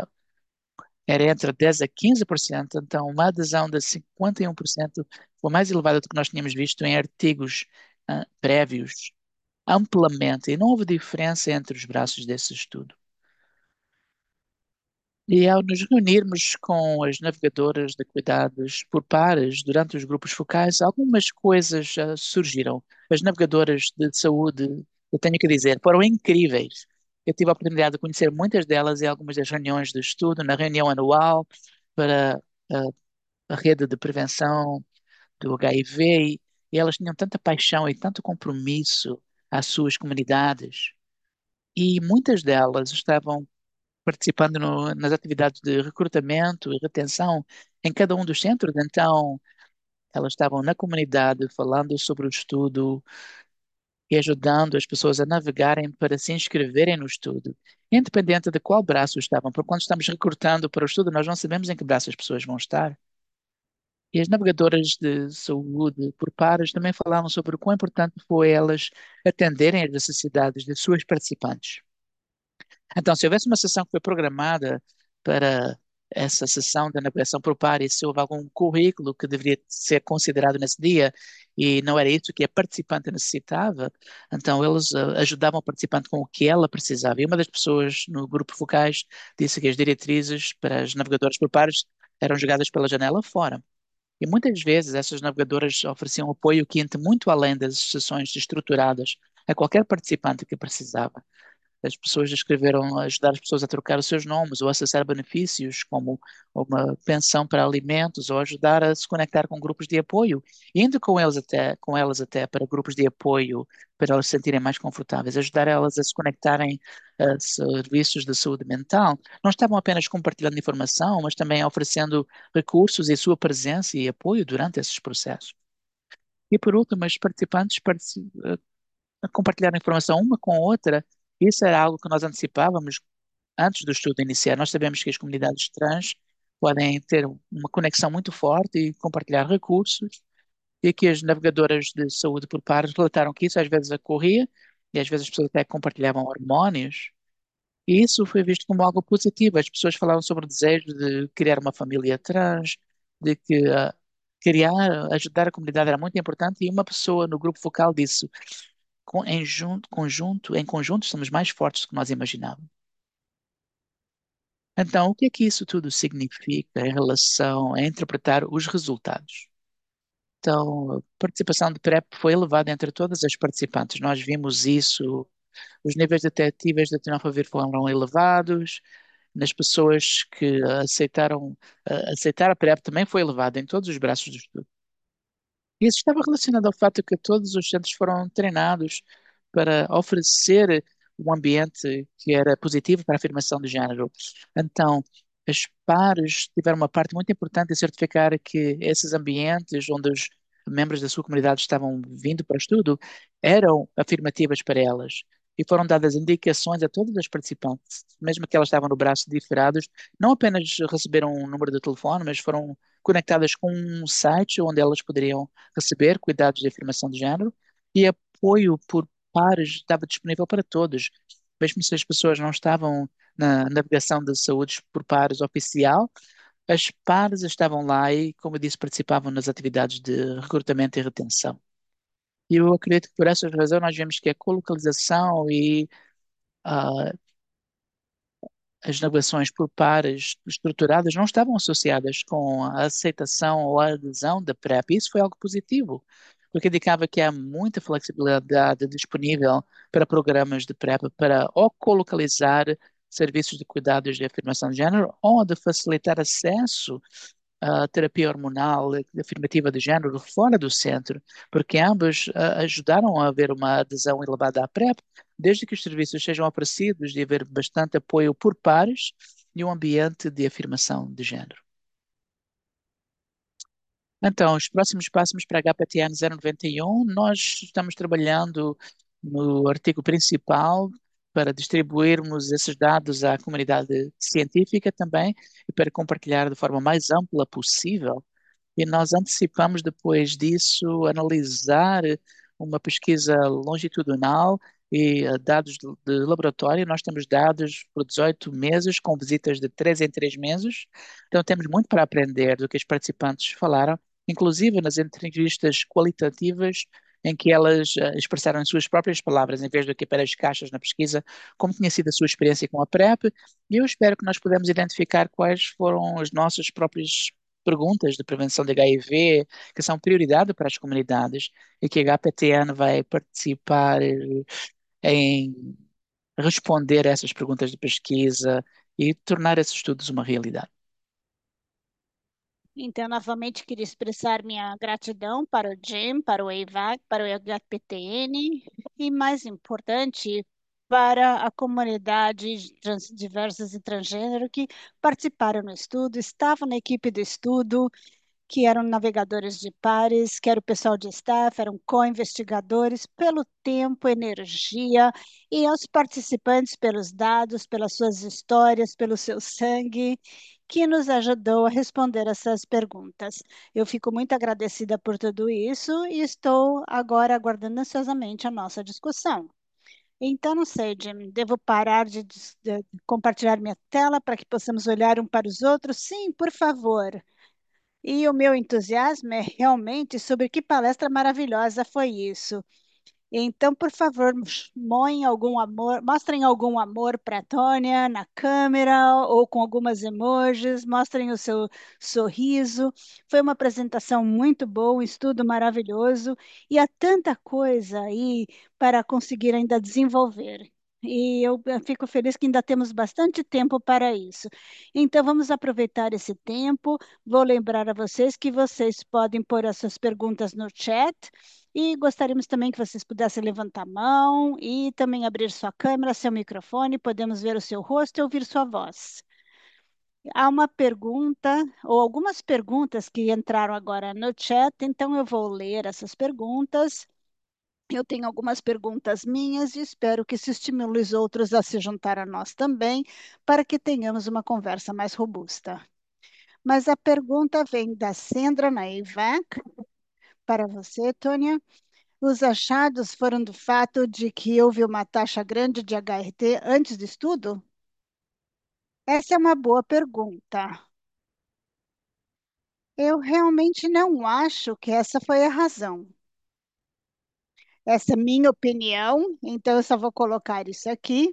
era entre dez a quinze por cento, então uma adesão de cinquenta e um por cento foi mais elevada do que nós tínhamos visto em artigos ah, prévios, amplamente, e não houve diferença entre os braços desse estudo. E ao nos reunirmos com as navegadoras de cuidados por pares durante os grupos focais, algumas coisas ah, surgiram. As navegadoras de saúde, eu tenho que dizer, foram incríveis. Eu tive a oportunidade de conhecer muitas delas em algumas das reuniões de estudo, na reunião anual para ah, a rede de prevenção do H I V, e, e elas tinham tanta paixão e tanto compromisso às suas comunidades. E muitas delas estavam participando no- nas atividades de recrutamento e retenção em cada um dos centros. Então, elas estavam na comunidade falando sobre o estudo e ajudando as pessoas a navegarem para se inscreverem no estudo, independente de qual braço estavam, porque quando estamos recrutando para o estudo, nós não sabemos em que braço as pessoas vão estar. E as navegadoras de saúde por pares também falaram sobre o quão importante foi elas atenderem às necessidades das suas participantes. Então, se houvesse uma sessão que foi programada para essa sessão da navegação por pares, se houve algum currículo que deveria ser considerado nesse dia e não era isso que a participante necessitava, então eles uh, ajudavam a participante com o que ela precisava. E uma das pessoas no grupo focais disse que as diretrizes para as navegadoras por pares eram jogadas pela janela fora. E muitas vezes essas navegadoras ofereciam apoio que ia muito além das sessões estruturadas a qualquer participante que precisava. As pessoas escreveram ajudar as pessoas a trocar os seus nomes ou acessar benefícios como uma pensão para alimentos ou ajudar a se conectar com grupos de apoio, indo com eles até, com elas até para grupos de apoio para elas se sentirem mais confortáveis, ajudar elas a se conectarem a serviços de saúde mental. Não estavam apenas compartilhando informação, mas também oferecendo recursos e sua presença e apoio durante esses processos. E por último, os participantes partici- a compartilhar informação uma com a outra. Isso era algo que nós antecipávamos antes do estudo iniciar. Nós sabemos que as comunidades trans podem ter uma conexão muito forte e compartilhar recursos, e que as navegadoras de saúde por pares relataram que isso às vezes ocorria, e às vezes as pessoas até compartilhavam hormônios, e isso foi visto como algo positivo. As pessoas falavam sobre o desejo de criar uma família trans, de que ah, criar, ajudar a comunidade era muito importante, e uma pessoa no grupo focal disse com- em junto, conjunto, em conjunto somos mais fortes do que nós imaginávamos. Então, o que é que isso tudo significa em relação a interpretar os resultados? Então, a participação de PrEP foi elevada entre todas as participantes. Nós vimos isso, os níveis detectíveis de tenofovir foram elevados, nas pessoas que aceitaram, a- aceitar a PrEP também foi elevado em todos os braços do estudo. Isso estava relacionado ao fato que todos os centros foram treinados para oferecer um ambiente que era positivo para a afirmação de género. Então, as pares tiveram uma parte muito importante em certificar que esses ambientes onde os membros da sua comunidade estavam vindo para o estudo eram afirmativas para elas. E foram dadas indicações a todas as participantes, mesmo que elas estavam no braço diferados, não apenas receberam um número de telefone, mas foram conectadas com um site onde elas poderiam receber cuidados de afirmação de género, e apoio por pares estava disponível para todos. Mesmo se as pessoas não estavam na navegação de saúde por pares oficial, as pares estavam lá e, como eu disse, participavam nas atividades de recrutamento e retenção. E eu acredito que por essa razão nós vemos que a colocalização e ah, as navegações por pares estruturadas não estavam associadas com a aceitação ou a adesão da PrEP. Isso foi algo positivo, porque indicava que há muita flexibilidade disponível para programas de PrEP para ou colocalizar serviços de cuidados de afirmação de género ou de facilitar acesso a terapia hormonal afirmativa de género fora do centro, porque ambos ah, ajudaram a haver uma adesão elevada à PrEP, desde que os serviços sejam oferecidos e haver bastante apoio por pares e um ambiente de afirmação de género. Então, os próximos passos para H P T N zero noventa e um, nós estamos trabalhando no artigo principal para distribuirmos esses dados à comunidade científica também e para compartilhar de forma mais ampla possível. E nós antecipamos depois disso analisar uma pesquisa longitudinal e eh, dados de, de laboratório. Nós temos dados por dezoito meses, com visitas de três em três meses. Então temos muito para aprender do que os participantes falaram, inclusive nas entrevistas qualitativas, em que elas eh, expressaram em suas próprias palavras, em vez do que apenas caixas na pesquisa, como tinha sido a sua experiência com a PrEP. E eu espero que nós podemos identificar quais foram as nossas próprias perguntas de prevenção de H I V, que são prioridade para as comunidades, e que a H P T N vai participar eh, em responder a essas perguntas de pesquisa e tornar esses estudos uma realidade. Então, novamente, queria expressar minha gratidão para o Jim, para o EIVAC, para o H P T N e, mais importante, para a comunidade trans, diversas e transgênero que participaram no estudo, estavam na equipe do estudo, que eram navegadores de pares, que era o pessoal de staff, eram co-investigadores, pelo tempo, energia, e aos participantes pelos dados, pelas suas histórias, pelo seu sangue, que nos ajudou a responder essas perguntas. Eu fico muito agradecida por tudo isso e estou agora aguardando ansiosamente a nossa discussão. Então, não sei, Jim, devo parar de, dis- de compartilhar minha tela para que possamos olhar um para os outros? Sim, por favor. E o meu entusiasmo é realmente sobre que palestra maravilhosa foi isso. Então, por favor, moem algum amor, mostrem algum amor para a Tônia na câmera ou com algumas emojis, mostrem o seu sorriso. Foi uma apresentação muito boa, um estudo maravilhoso e há tanta coisa aí para conseguir ainda desenvolver. E eu eh, fico feliz que ainda temos bastante tempo para isso. Então, vamos aproveitar esse tempo. Vou lembrar a vocês que vocês podem pôr as suas perguntas no chat. E gostaríamos também que vocês pudessem levantar a mão e também abrir sua câmera, seu microfone, podemos ver o seu rosto e ouvir sua voz. Há uma pergunta, ou algumas perguntas que entraram agora no chat, então eu vou ler essas perguntas. Eu tenho algumas perguntas minhas e espero que isso estimule os outros a se juntar a nós também, para que tenhamos uma conversa mais robusta. Mas a pergunta vem da Sandra Naivac, para você, Tônia. Os achados foram do fato de que houve uma taxa grande de H R T antes do estudo? Essa é uma boa pergunta. Eu realmente não acho que essa foi a razão. Essa é minha opinião, então eu só vou colocar isso aqui.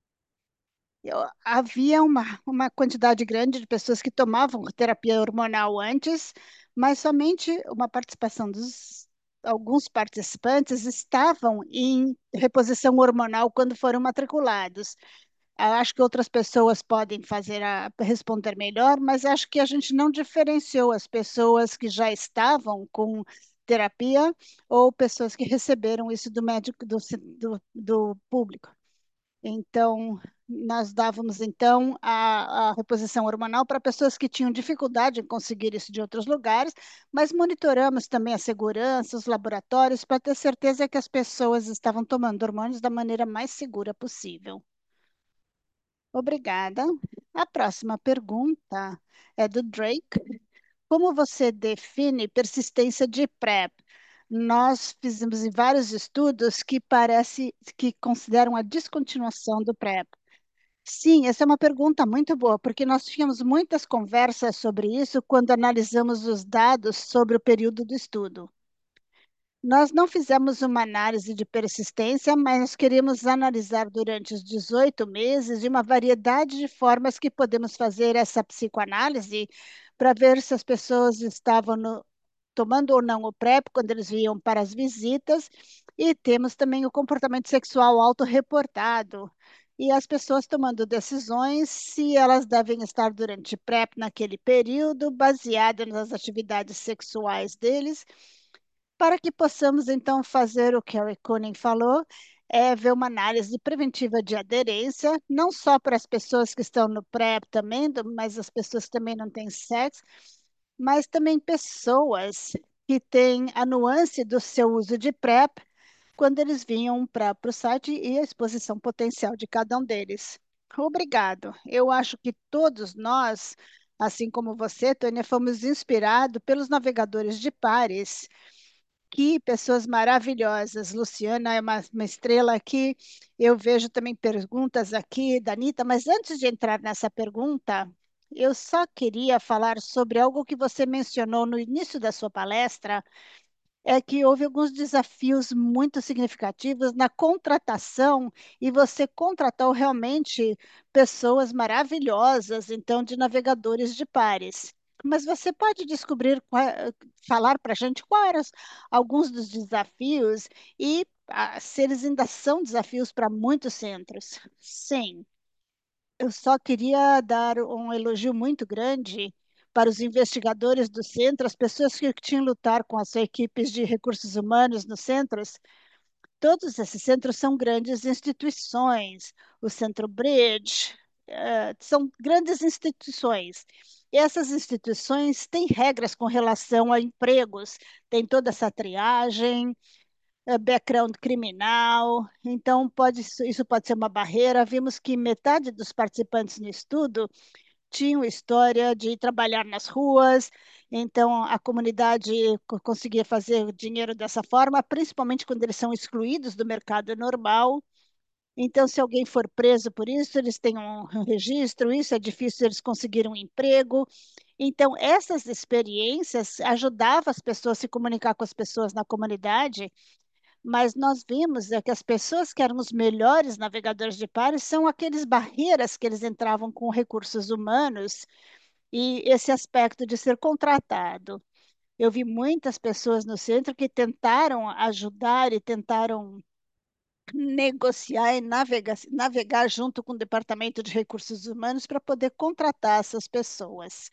Eu- havia uma, uma quantidade grande de pessoas que tomavam terapia hormonal antes, mas somente uma participação dos alguns participantes estavam em reposição hormonal quando foram matriculados. Eu acho que outras pessoas podem fazer a, responder melhor, mas acho que a gente não diferenciou as pessoas que já estavam com terapia ou pessoas que receberam isso do médico do, do, do público. Então, nós dávamos então a, a reposição hormonal para pessoas que tinham dificuldade em conseguir isso de outros lugares, mas monitoramos também a segurança, os laboratórios, para ter certeza que as pessoas estavam tomando hormônios da maneira mais segura possível. Obrigada. A próxima pergunta é do Drake. Como você define persistência de PrEP? Nós fizemos em vários estudos que parece que consideram a descontinuação do PrEP. Sim, essa é uma pergunta muito boa, porque nós tínhamos muitas conversas sobre isso quando analisamos os dados sobre o período do estudo. Nós não fizemos uma análise de persistência, mas nós queríamos analisar durante os dezoito meses de uma variedade de formas que podemos fazer essa psicoanálise para ver se as pessoas estavam no- tomando ou não o PrEP quando eles vinham para as visitas, e temos também o comportamento sexual autorreportado. E as pessoas tomando decisões se elas devem estar durante PrEP naquele período, baseado nas atividades sexuais deles, para que possamos, então, fazer o que a Reconing falou, é ver uma análise preventiva de aderência, não só para as pessoas que estão no PrEP também, do- mas as pessoas que também não têm sexo, mas também pessoas que têm a nuance do seu uso de PrEP quando eles vinham para o site e a exposição potencial de cada um deles. Obrigado. Eu acho que todos nós, assim como você, Tânia, fomos inspirados pelos navegadores de pares. Que pessoas maravilhosas. Luciana é uma, uma estrela aqui. Eu vejo também perguntas aqui da Anitta, mas antes de entrar nessa pergunta, eu só queria falar sobre algo que você mencionou no início da sua palestra, é que houve alguns desafios muito significativos na contratação e você contratou realmente pessoas maravilhosas, então, de navegadores de pares. Mas você pode descobrir, qua- falar para a gente quais eram alguns dos desafios e ah, se eles ainda são desafios para muitos centros. Sim. Eu só queria dar um elogio muito grande para os investigadores do centro, as pessoas que tinham lutar com as equipes de recursos humanos nos centros. Todos esses centros são grandes instituições. O Centro Bridge, eh, são grandes instituições. E essas instituições têm regras com relação a empregos, tem toda essa triagem, eh, background criminal, então pode, isso pode ser uma barreira. Vimos que metade dos participantes no estudo tinham história de trabalhar nas ruas, então a comunidade co- conseguia fazer dinheiro dessa forma, principalmente quando eles são excluídos do mercado normal. Então, se alguém for preso por isso, eles têm um um registro, isso é difícil eles conseguirem um emprego. Então, essas experiências ajudavam as pessoas a se comunicar com as pessoas na comunidade, mas nós vimos é, que as pessoas que eram os melhores navegadores de pares são aqueles barreiras que eles entravam com recursos humanos e esse aspecto de ser contratado. Eu vi muitas pessoas no centro que tentaram ajudar e tentaram negociar e navegar, navegar junto com o Departamento de Recursos Humanos para poder contratar essas pessoas.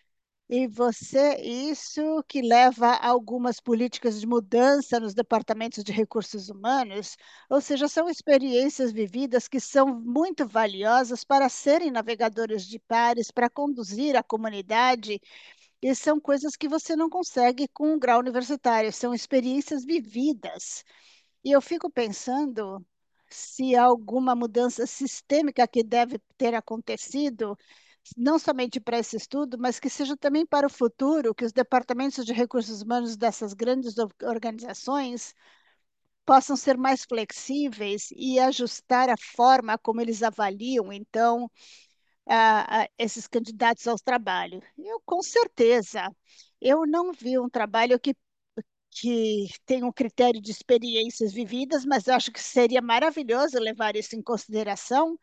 E você, isso que leva a algumas políticas de mudança nos departamentos de recursos humanos, ou seja, são experiências vividas que são muito valiosas para serem navegadores de pares, para conduzir a comunidade, e são coisas que você não consegue com um grau universitário, são experiências vividas. E eu fico pensando se há alguma mudança sistêmica que deve ter acontecido, não somente para esse estudo, mas que seja também para o futuro, que os departamentos de recursos humanos dessas grandes or- organizações possam ser mais flexíveis e ajustar a forma como eles avaliam, então, a- a- esses candidatos ao trabalho. Eu, com certeza, eu não vi um trabalho que que tem um critério de experiências vividas, mas eu acho que seria maravilhoso levar isso em consideração.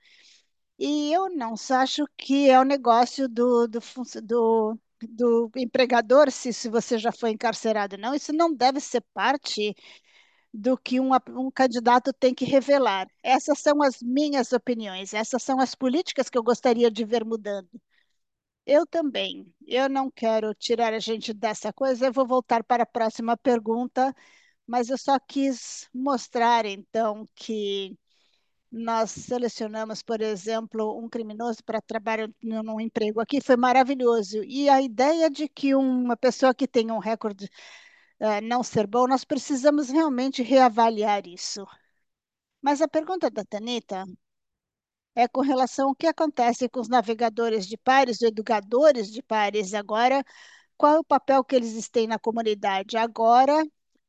E eu não só acho que é o negócio do, do, func- do, do empregador, se, se você já foi encarcerado, não. Isso não deve ser parte do que um, ap- um candidato tem que revelar. Essas são as minhas opiniões, essas são as políticas que eu gostaria de ver mudando. Eu também. Eu não quero tirar a gente dessa coisa. Eu vou voltar para a próxima pergunta, mas eu só quis mostrar, então, que nós selecionamos, por exemplo, um criminoso para trabalhar num num emprego aqui, foi maravilhoso. E a ideia de que uma pessoa que tem um recorde eh, não ser bom, nós precisamos realmente reavaliar isso. Mas a pergunta da Tanita é com relação ao que acontece com os navegadores de pares, os educadores de pares agora, qual é o papel que eles têm na comunidade agora.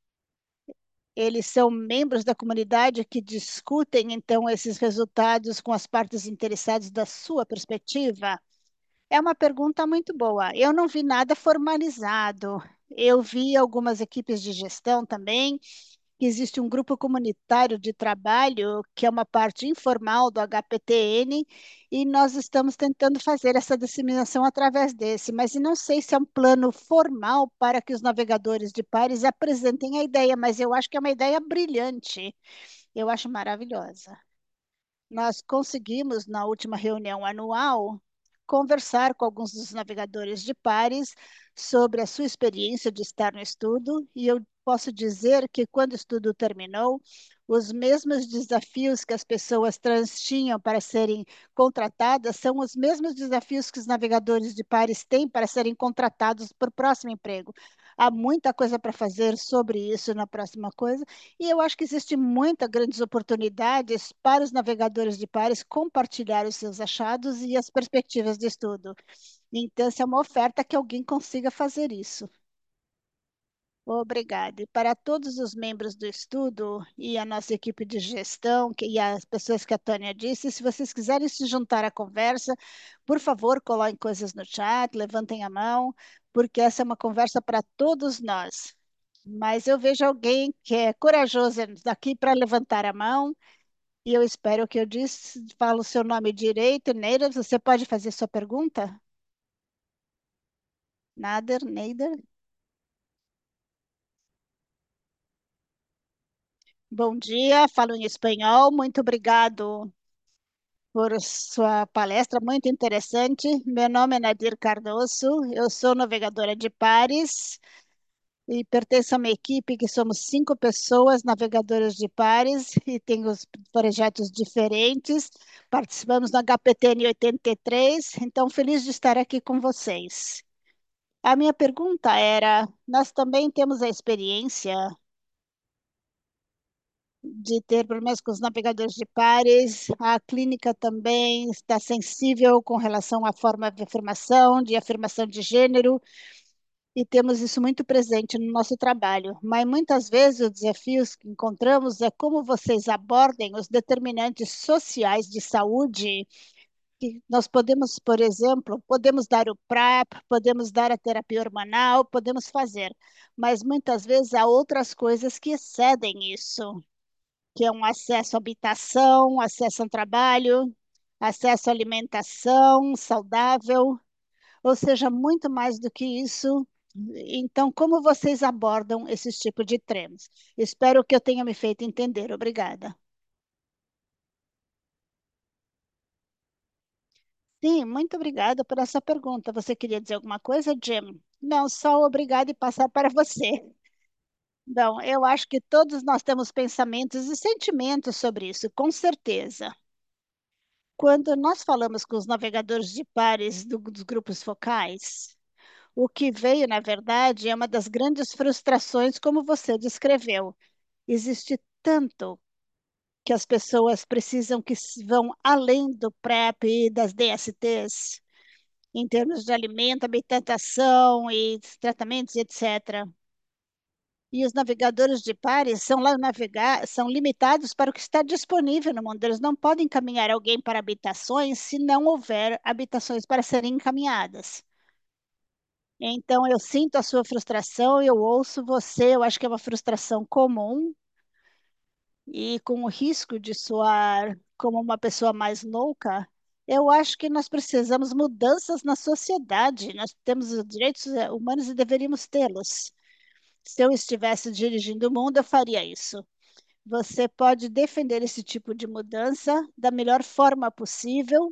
Eles são membros da comunidade que discutem, então, esses resultados com as partes interessadas da sua perspectiva? É uma pergunta muito boa. Eu não vi nada formalizado. Eu vi algumas equipes de gestão também, que existe um grupo comunitário de trabalho, que é uma parte informal do H P T N, e nós estamos tentando fazer essa disseminação através desse, mas não sei se é um plano formal para que os navegadores de pares apresentem a ideia, mas eu acho que é uma ideia brilhante, eu acho maravilhosa. Nós conseguimos, na última reunião anual, conversar com alguns dos navegadores de pares sobre a sua experiência de estar no estudo, e eu posso dizer que, quando o estudo terminou, os mesmos desafios que as pessoas trans tinham para serem contratadas são os mesmos desafios que os navegadores de pares têm para serem contratados para o próximo emprego. Há muita coisa para fazer sobre isso na próxima coisa, e eu acho que existe muitas grandes oportunidades para os navegadores de pares compartilhar os seus achados e as perspectivas de estudo. Então, essa é uma oferta que alguém consiga fazer isso. Obrigada. E para todos os membros do estudo e a nossa equipe de gestão, que, e as pessoas que a Tânia disse, se vocês quiserem se juntar à conversa, por favor, coloquem coisas no chat, levantem a mão, porque essa é uma conversa para todos nós. Mas eu vejo alguém que é corajoso daqui para levantar a mão, e eu espero que eu disse, falo o seu nome direito. Neira, você pode fazer sua pergunta? Nader, Neider. Bom dia, falo em espanhol. Muito obrigado por sua palestra, muito interessante. Meu nome é Nadir Cardoso, eu sou navegadora de pares e pertenço a uma equipe que somos cinco pessoas navegadoras de pares e temos projetos diferentes. Participamos do H P T N oitenta e três, então feliz de estar aqui com vocês. A minha pergunta era: nós também temos a experiência de ter problemas com os navegadores de pares. A clínica também está sensível com relação à forma de afirmação, de afirmação de gênero. e temos isso muito presente no nosso trabalho. Mas muitas vezes os desafios que encontramos é como vocês abordem os determinantes sociais de saúde. Que nós podemos, por exemplo, podemos dar o PrEP, podemos dar a terapia hormonal, podemos fazer, mas muitas vezes há outras coisas que excedem isso, que é um acesso à habitação, acesso ao trabalho, acesso à alimentação saudável, ou seja, muito mais do que isso. Então, como vocês abordam esses tipos de temas? Espero que eu tenha me feito entender. Obrigada. Sim, muito obrigada por essa pergunta. Você queria dizer alguma coisa, Jim? Não, só obrigada e passar para você. Não, eu acho que todos nós temos pensamentos e sentimentos sobre isso, com certeza. Quando nós falamos com os navegadores de pares do- dos grupos focais, o que veio, na verdade, é uma das grandes frustrações, como você descreveu. Existe tanto que as pessoas precisam que s- vão além do PrEP e das D S Ts, em termos de alimento, habitação e tratamentos, etcétera. E os navegadores de pares são lá navegar, são limitados para o que está disponível no mundo. Eles não podem encaminhar alguém para habitações se não houver habitações para serem encaminhadas. Então, eu sinto a sua frustração, eu ouço você, eu acho que é uma frustração comum e com o risco de soar como uma pessoa mais louca, eu acho que nós precisamos mudanças na sociedade. Nós temos os direitos eh, humanos e deveríamos tê-los. Se eu estivesse dirigindo o mundo, eu faria isso. Você pode defender esse tipo de mudança da melhor forma possível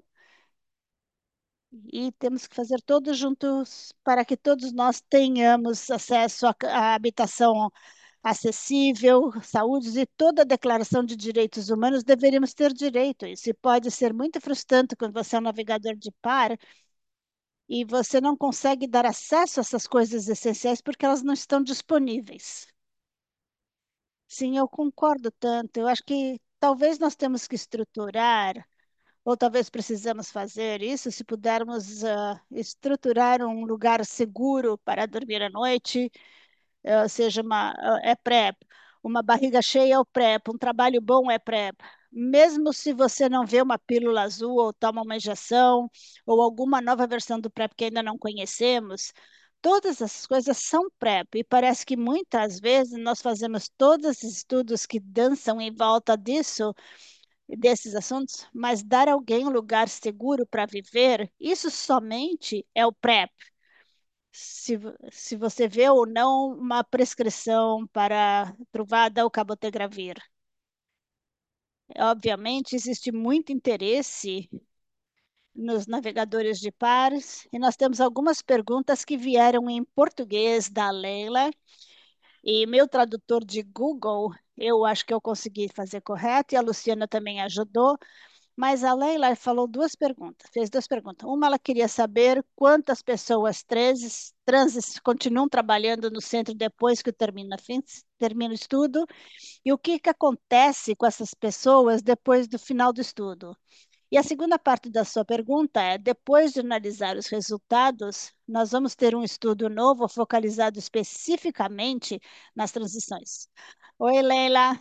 e temos que fazer todos juntos para que todos nós tenhamos acesso à à habitação acessível, saúde e toda a Declaração de Direitos Humanos deveríamos ter direito a isso. E pode ser muito frustrante quando você é um navegador de par e você não consegue dar acesso a essas coisas essenciais porque elas não estão disponíveis. Sim, eu concordo tanto. Eu acho que talvez nós temos que estruturar, ou talvez precisamos fazer isso, se pudermos ah, estruturar um lugar seguro para dormir à noite, eh, seja uma, eh, é PrEP, uma barriga cheia é o PrEP, um trabalho bom é PrEP. Mesmo se você não vê uma pílula azul ou toma uma injeção ou alguma nova versão do PrEP que ainda não conhecemos, todas essas coisas são PrEP e parece que muitas vezes nós fazemos todos esses estudos que dançam em volta disso, desses assuntos, mas dar a alguém um lugar seguro para viver, isso somente é o PrEP se, se você vê ou não uma prescrição para Truvada ou cabotegravir. Obviamente, existe muito interesse nos navegadores de pares e nós temos algumas perguntas que vieram em português da Leila e meu tradutor de Google, eu acho que eu consegui fazer correto e a Luciana também ajudou. Mas a Leila falou duas perguntas, fez duas perguntas. Uma, ela queria saber quantas pessoas trans, trans continuam trabalhando no centro depois que termina, termina o estudo e o que, que acontece com essas pessoas depois do final do estudo. E a segunda parte da sua pergunta é: depois de analisar os resultados, nós vamos ter um estudo novo focalizado especificamente nas transições. Oi, Leila,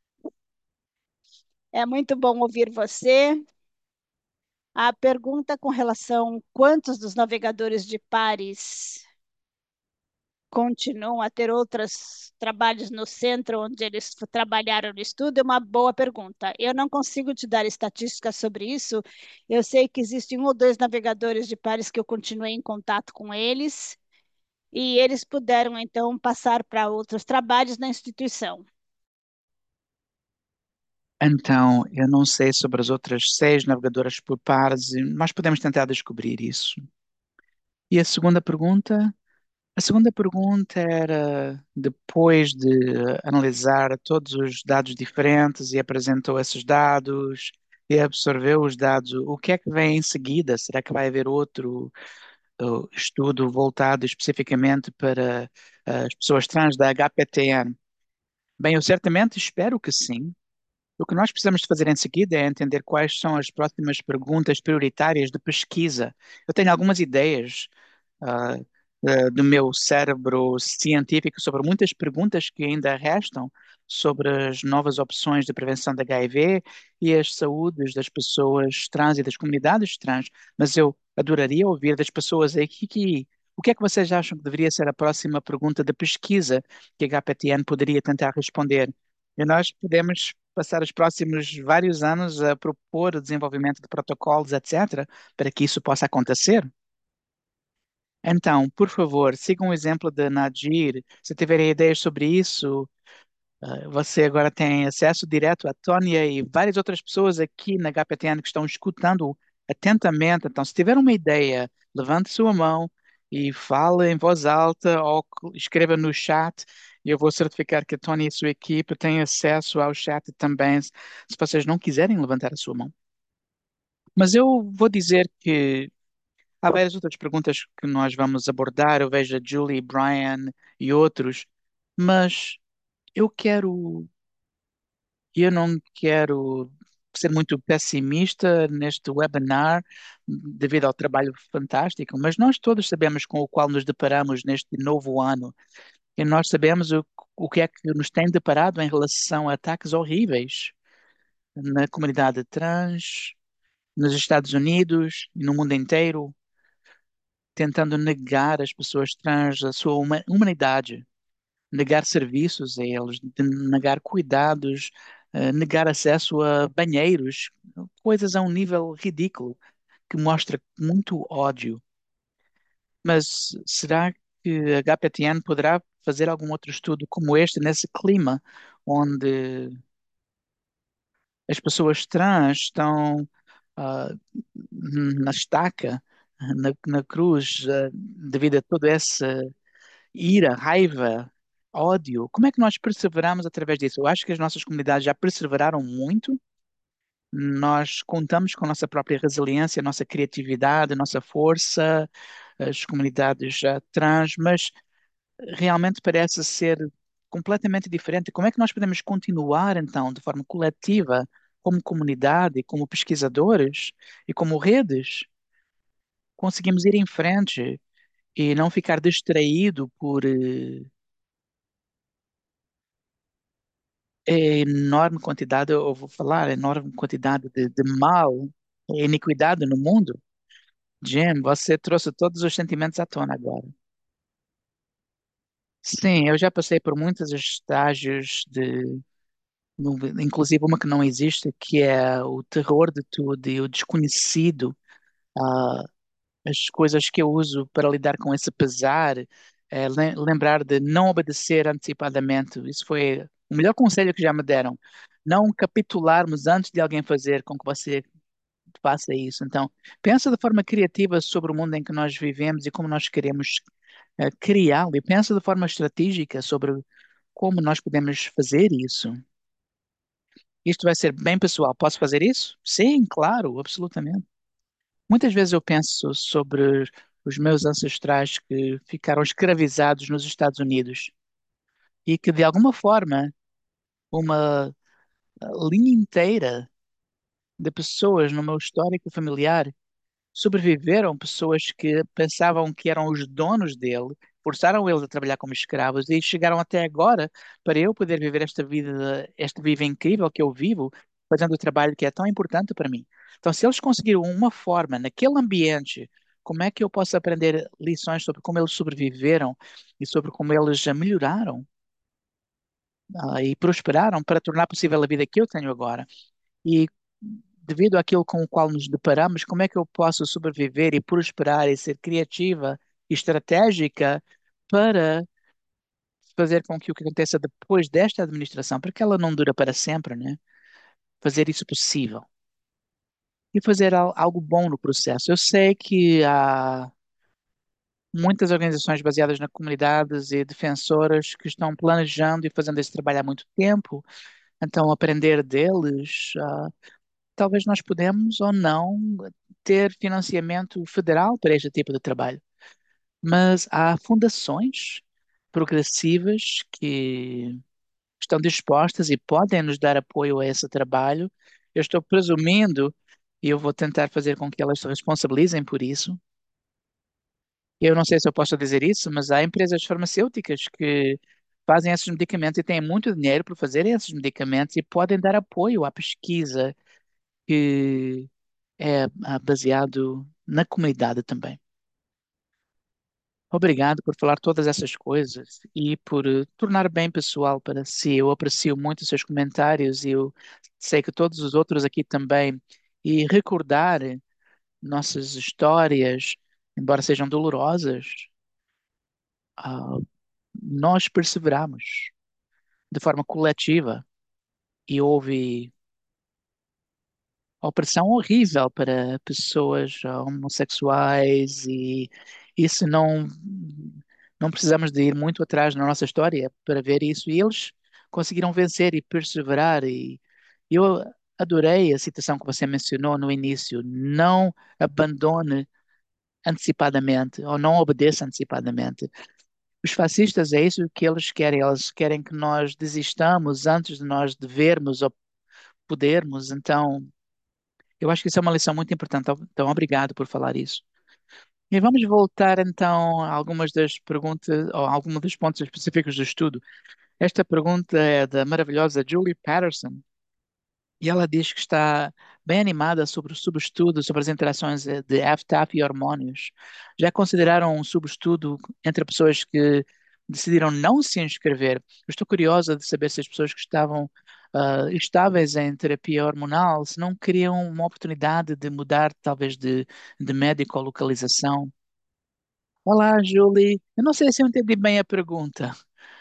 é muito bom ouvir você. A pergunta com relação a quantos dos navegadores de pares continuam a ter outros trabalhos no centro onde eles trabalharam no estudo é uma boa pergunta. Eu não consigo te dar estatísticas sobre isso. Eu sei que existem um ou dois navegadores de pares que eu continuei em contato com eles e eles puderam então passar para outros trabalhos na instituição. Então, eu não sei sobre as outras seis navegadoras por pares, mas podemos tentar descobrir isso. E a segunda pergunta? A segunda pergunta era, depois de analisar todos os dados diferentes e apresentou esses dados e absorveu os dados, o que é que vem em seguida? Será que vai haver outro uh, estudo voltado especificamente para uh, as pessoas trans da H P T N? Bem, eu certamente espero que sim. O que nós precisamos de fazer em seguida é entender quais são as próximas perguntas prioritárias de pesquisa. Eu tenho algumas ideias. ah, eh, do meu cérebro científico sobre muitas perguntas que ainda restam sobre as novas opções de prevenção da H I V e as saúdes das pessoas trans e das comunidades trans. Mas eu adoraria ouvir das pessoas aqui que o que é que vocês acham que deveria ser a próxima pergunta de pesquisa que a H P T N poderia tentar responder? E nós podemos passar os próximos vários anos a propor o desenvolvimento de protocolos, etcétera, para que isso possa acontecer. Então, por favor, sigam o exemplo da Nadir. Se tiverem ideias sobre isso, eh, você agora tem acesso direto a Tônia e várias outras pessoas aqui na H P T N que estão escutando atentamente. Então, se tiver uma ideia, levante sua mão e fale em voz alta ou co- escreva no chat. E eu vou certificar que a Tônia e a sua equipe têm acesso ao chat também, se se vocês não quiserem levantar a sua mão. Mas eu vou dizer que há várias outras perguntas que nós vamos abordar. Eu vejo a Julie, Brian e outros, mas eu quero, eu não quero ser muito pessimista neste webinar devido ao trabalho fantástico, mas nós todos sabemos com o qual nos deparamos neste novo ano e nós sabemos o, o que é que nos tem deparado em relação a ataques horríveis na comunidade trans, nos Estados Unidos e no mundo inteiro, tentando negar às pessoas trans a sua huma- humanidade, negar serviços a eles, de negar cuidados, eh, negar acesso a banheiros, coisas a um nível ridículo que mostra muito ódio. Mas será que a H P T N poderá fazer algum outro estudo como este, nesse clima, onde as pessoas trans estão ah, na estaca, na, na cruz, ah, devido a toda essa ira, raiva, ódio. Como é que nós perseveramos através disso? Eu acho que as nossas comunidades já perseveraram muito. Nós contamos com a nossa própria resiliência, a nossa criatividade, a nossa força, as comunidades ah, trans, mas realmente parece ser completamente diferente. Como é que nós podemos continuar, então, de forma coletiva, como comunidade, como pesquisadores e como redes, conseguimos ir em frente e não ficar distraído por eh, é enorme quantidade, eu vou falar, enorme quantidade de, de mal e iniquidade no mundo. Jim, você trouxe todos os sentimentos à tona agora. Sim, eu já passei por muitos estágios de, no- inclusive uma que não existe, que é o terror de tudo e o desconhecido, ah, as coisas que eu uso para lidar com esse pesar, é lem- lembrar de não obedecer antecipadamente. Isso foi o melhor conselho que já me deram. Não capitularmos antes de alguém fazer com que você faça isso. Então, pensa de forma criativa sobre o mundo em que nós vivemos e como nós queremos eh, criá-lo, e pensa de forma estratégica sobre como nós podemos fazer isso. Isto vai ser bem pessoal. Posso fazer isso? Sim, claro, absolutamente. Muitas vezes eu penso sobre os meus ancestrais que ficaram escravizados nos Estados Unidos e que, de alguma forma, uma eh, linha inteira de pessoas no meu histórico familiar sobreviveram, pessoas que pensavam que eram os donos dele, forçaram eles a trabalhar como escravos e chegaram até agora para eu poder viver esta vida, esta vida incrível que eu vivo, fazendo o trabalho que é tão importante para mim. Então, se eles conseguiram uma forma naquele ambiente, como é que eu posso aprender lições sobre como eles sobreviveram e sobre como eles já melhoraram, ah, e prosperaram para tornar possível a vida que eu tenho agora? E devido àquilo com o qual nos deparamos, como é que eu posso sobreviver e prosperar e ser criativa e estratégica para fazer com que o que aconteça depois desta administração, porque ela não dura para sempre, né? Fazer isso possível e fazer al- algo bom no processo. Eu sei que há muitas organizações baseadas na comunidades e defensoras que estão planejando e fazendo esse trabalho há muito tempo, então aprender deles. ah, Talvez nós podemos ou não ter financiamento federal para este tipo de trabalho, mas há fundações progressivas que estão dispostas e podem nos dar apoio a esse trabalho. Eu estou presumindo e eu vou tentar fazer com que elas se responsabilizem por isso. Eu não sei se eu posso dizer isso, mas há empresas farmacêuticas que fazem esses medicamentos e têm muito dinheiro por fazerem esses medicamentos e podem dar apoio à pesquisa que é ah, baseado na comunidade também. Obrigado por falar todas essas coisas e por eh, tornar bem pessoal para si. Eu aprecio muito os seus comentários e eu sei que todos os outros aqui também. E recordar nossas histórias, embora sejam dolorosas, ah, nós perseveramos de forma coletiva e houve opressão horrível para pessoas ah, homossexuais e isso não não precisamos de ir muito atrás na nossa história para ver isso e eles conseguiram vencer e perseverar e eu adorei a citação que você mencionou no início, não abandone antecipadamente ou não obedeça antecipadamente. Os fascistas é isso que eles querem, eles querem que nós desistamos antes de nós devermos ou podermos, então eu acho que isso é uma lição muito importante, então então obrigado por falar isso. E vamos voltar então a algumas das perguntas, ou a alguns dos pontos específicos do estudo. Esta pergunta é da maravilhosa Julie Patterson, e ela diz que está bem animada sobre o subestudo sobre as interações eh, de F T A F e hormônios. Já consideraram um subestudo entre pessoas que decidiram não se inscrever? Eu estou curiosa de saber se as pessoas que estavam ah, estáveis em terapia hormonal, se não queriam uma oportunidade de mudar, talvez, de, de médico ou localização. Olá, Julie. Eu não sei se eu entendi bem a pergunta.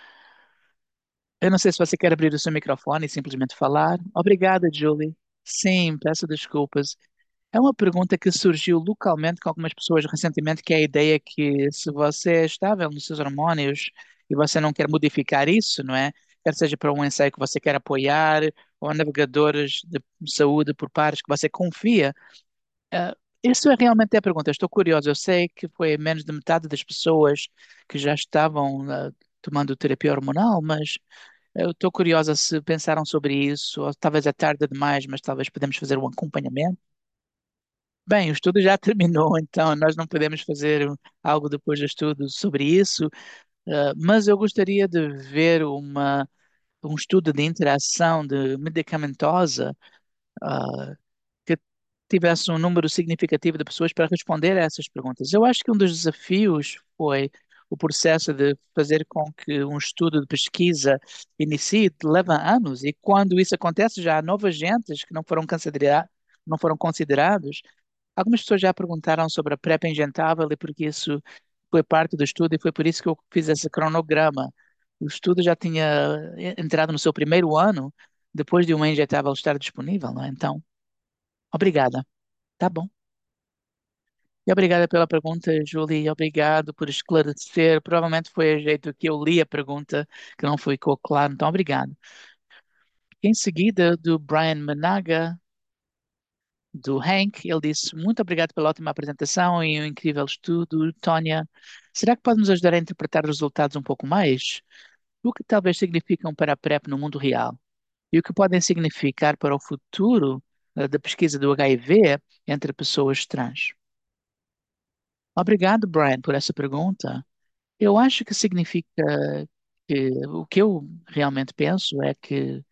Eu não sei se você quer abrir o seu microfone e simplesmente falar. Obrigada, Julie. Sim, peço desculpas. É uma pergunta que surgiu localmente com algumas pessoas recentemente, que é a ideia que se você é estável nos seus hormônios e você não quer modificar isso, não é? Quer seja para um ensaio que você quer apoiar ou navegadores de saúde por pares que você confia. Ah, isso é realmente a pergunta. Eu estou curioso. Eu sei que foi menos de metade das pessoas que já estavam ah, tomando terapia hormonal, mas eu estou curiosa se pensaram sobre isso, ou talvez é tarde demais, mas talvez podemos fazer um acompanhamento. Bem, o estudo já terminou, então nós não podemos fazer algo depois do estudo sobre isso, eh, mas eu gostaria de ver uma, um estudo de interação de medicamentosa, ah, que tivesse um número significativo de pessoas para responder a essas perguntas. Eu acho que um dos desafios foi o processo de fazer com que um estudo de pesquisa inicie, leva anos, e quando isso acontece, já há novos agentes que não foram considera não foram considerados. Algumas pessoas já perguntaram sobre a PrEP injetável e porque isso foi parte do estudo e foi por isso que eu fiz esse cronograma. O estudo já tinha eh, entrado no seu primeiro ano depois de uma injetável estar disponível, não é? Então, obrigada. Tá bom. E obrigada pela pergunta, Julie. Obrigado por esclarecer. Provavelmente foi o jeito que eu li a pergunta que não ficou claro. Então, obrigado. Em seguida, do Brian Managa, do Hank, ele disse: Muito obrigado pela ótima apresentação e um incrível estudo, Tónia. Será que pode nos ajudar a interpretar os resultados um pouco mais? O que talvez significam para a PrEP no mundo real? E o que podem significar para o futuro eh, da pesquisa do H I V entre pessoas trans? Obrigado, Brian, por essa pergunta. Eu acho que significa que o que eu realmente penso é que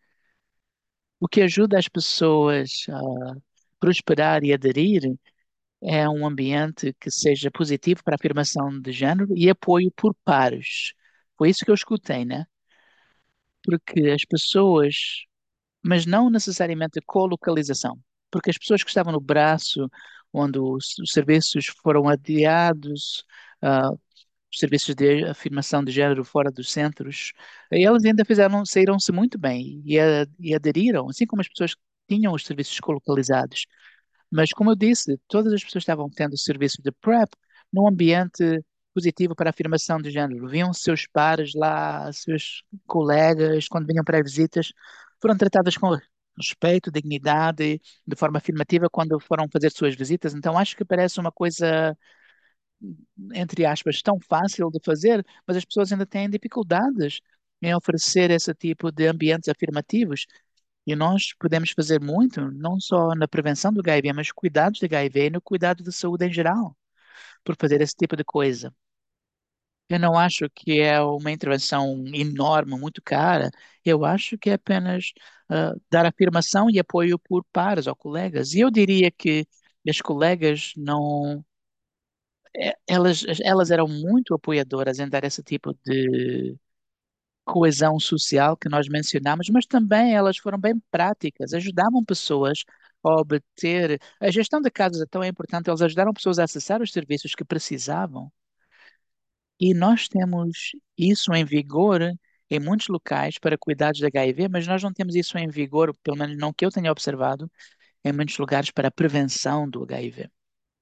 o que ajuda as pessoas a prosperar e aderir é um ambiente que seja positivo para a afirmação de género e apoio por pares. Foi isso que eu escutei, né? Porque as pessoas, mas não necessariamente a colocalização, porque as pessoas que estavam no braço, onde os, os serviços foram adiados, ah, os serviços de afirmação de género fora dos centros, eles ainda fizeram, saíram-se muito bem e, a- e aderiram, assim como as pessoas que tinham os serviços colocalizados. Mas, como eu disse, todas as pessoas estavam tendo serviço de PrEP num ambiente positivo para a afirmação de género. Viam seus pares lá, seus colegas, quando vinham para visitas, foram tratadas com respeito, dignidade, de forma afirmativa quando foram fazer suas visitas. Então, acho que parece uma coisa, entre aspas, tão fácil de fazer, mas as pessoas ainda têm dificuldades em oferecer esse tipo de ambientes afirmativos. E nós podemos fazer muito, não só na prevenção do H I V, mas cuidados de H I V e no cuidado de saúde em geral. por fazer esse tipo de coisa. Eu não acho que é uma intervenção enorme, muito cara. Eu acho que é apenas ah, dar afirmação e apoio por pares ou colegas. E eu diria que as colegas não. eh, Elas, elas eram muito apoiadoras em dar esse tipo de coesão social que nós mencionamos, mas também elas foram bem práticas, ajudavam pessoas a obter. A gestão de casas é tão importante, eles ajudaram pessoas a acessar os serviços que precisavam. E nós temos isso em vigor em muitos locais para cuidados de H I V, mas nós não temos isso em vigor, pelo menos não que eu tenha observado, em muitos lugares para a prevenção do H I V.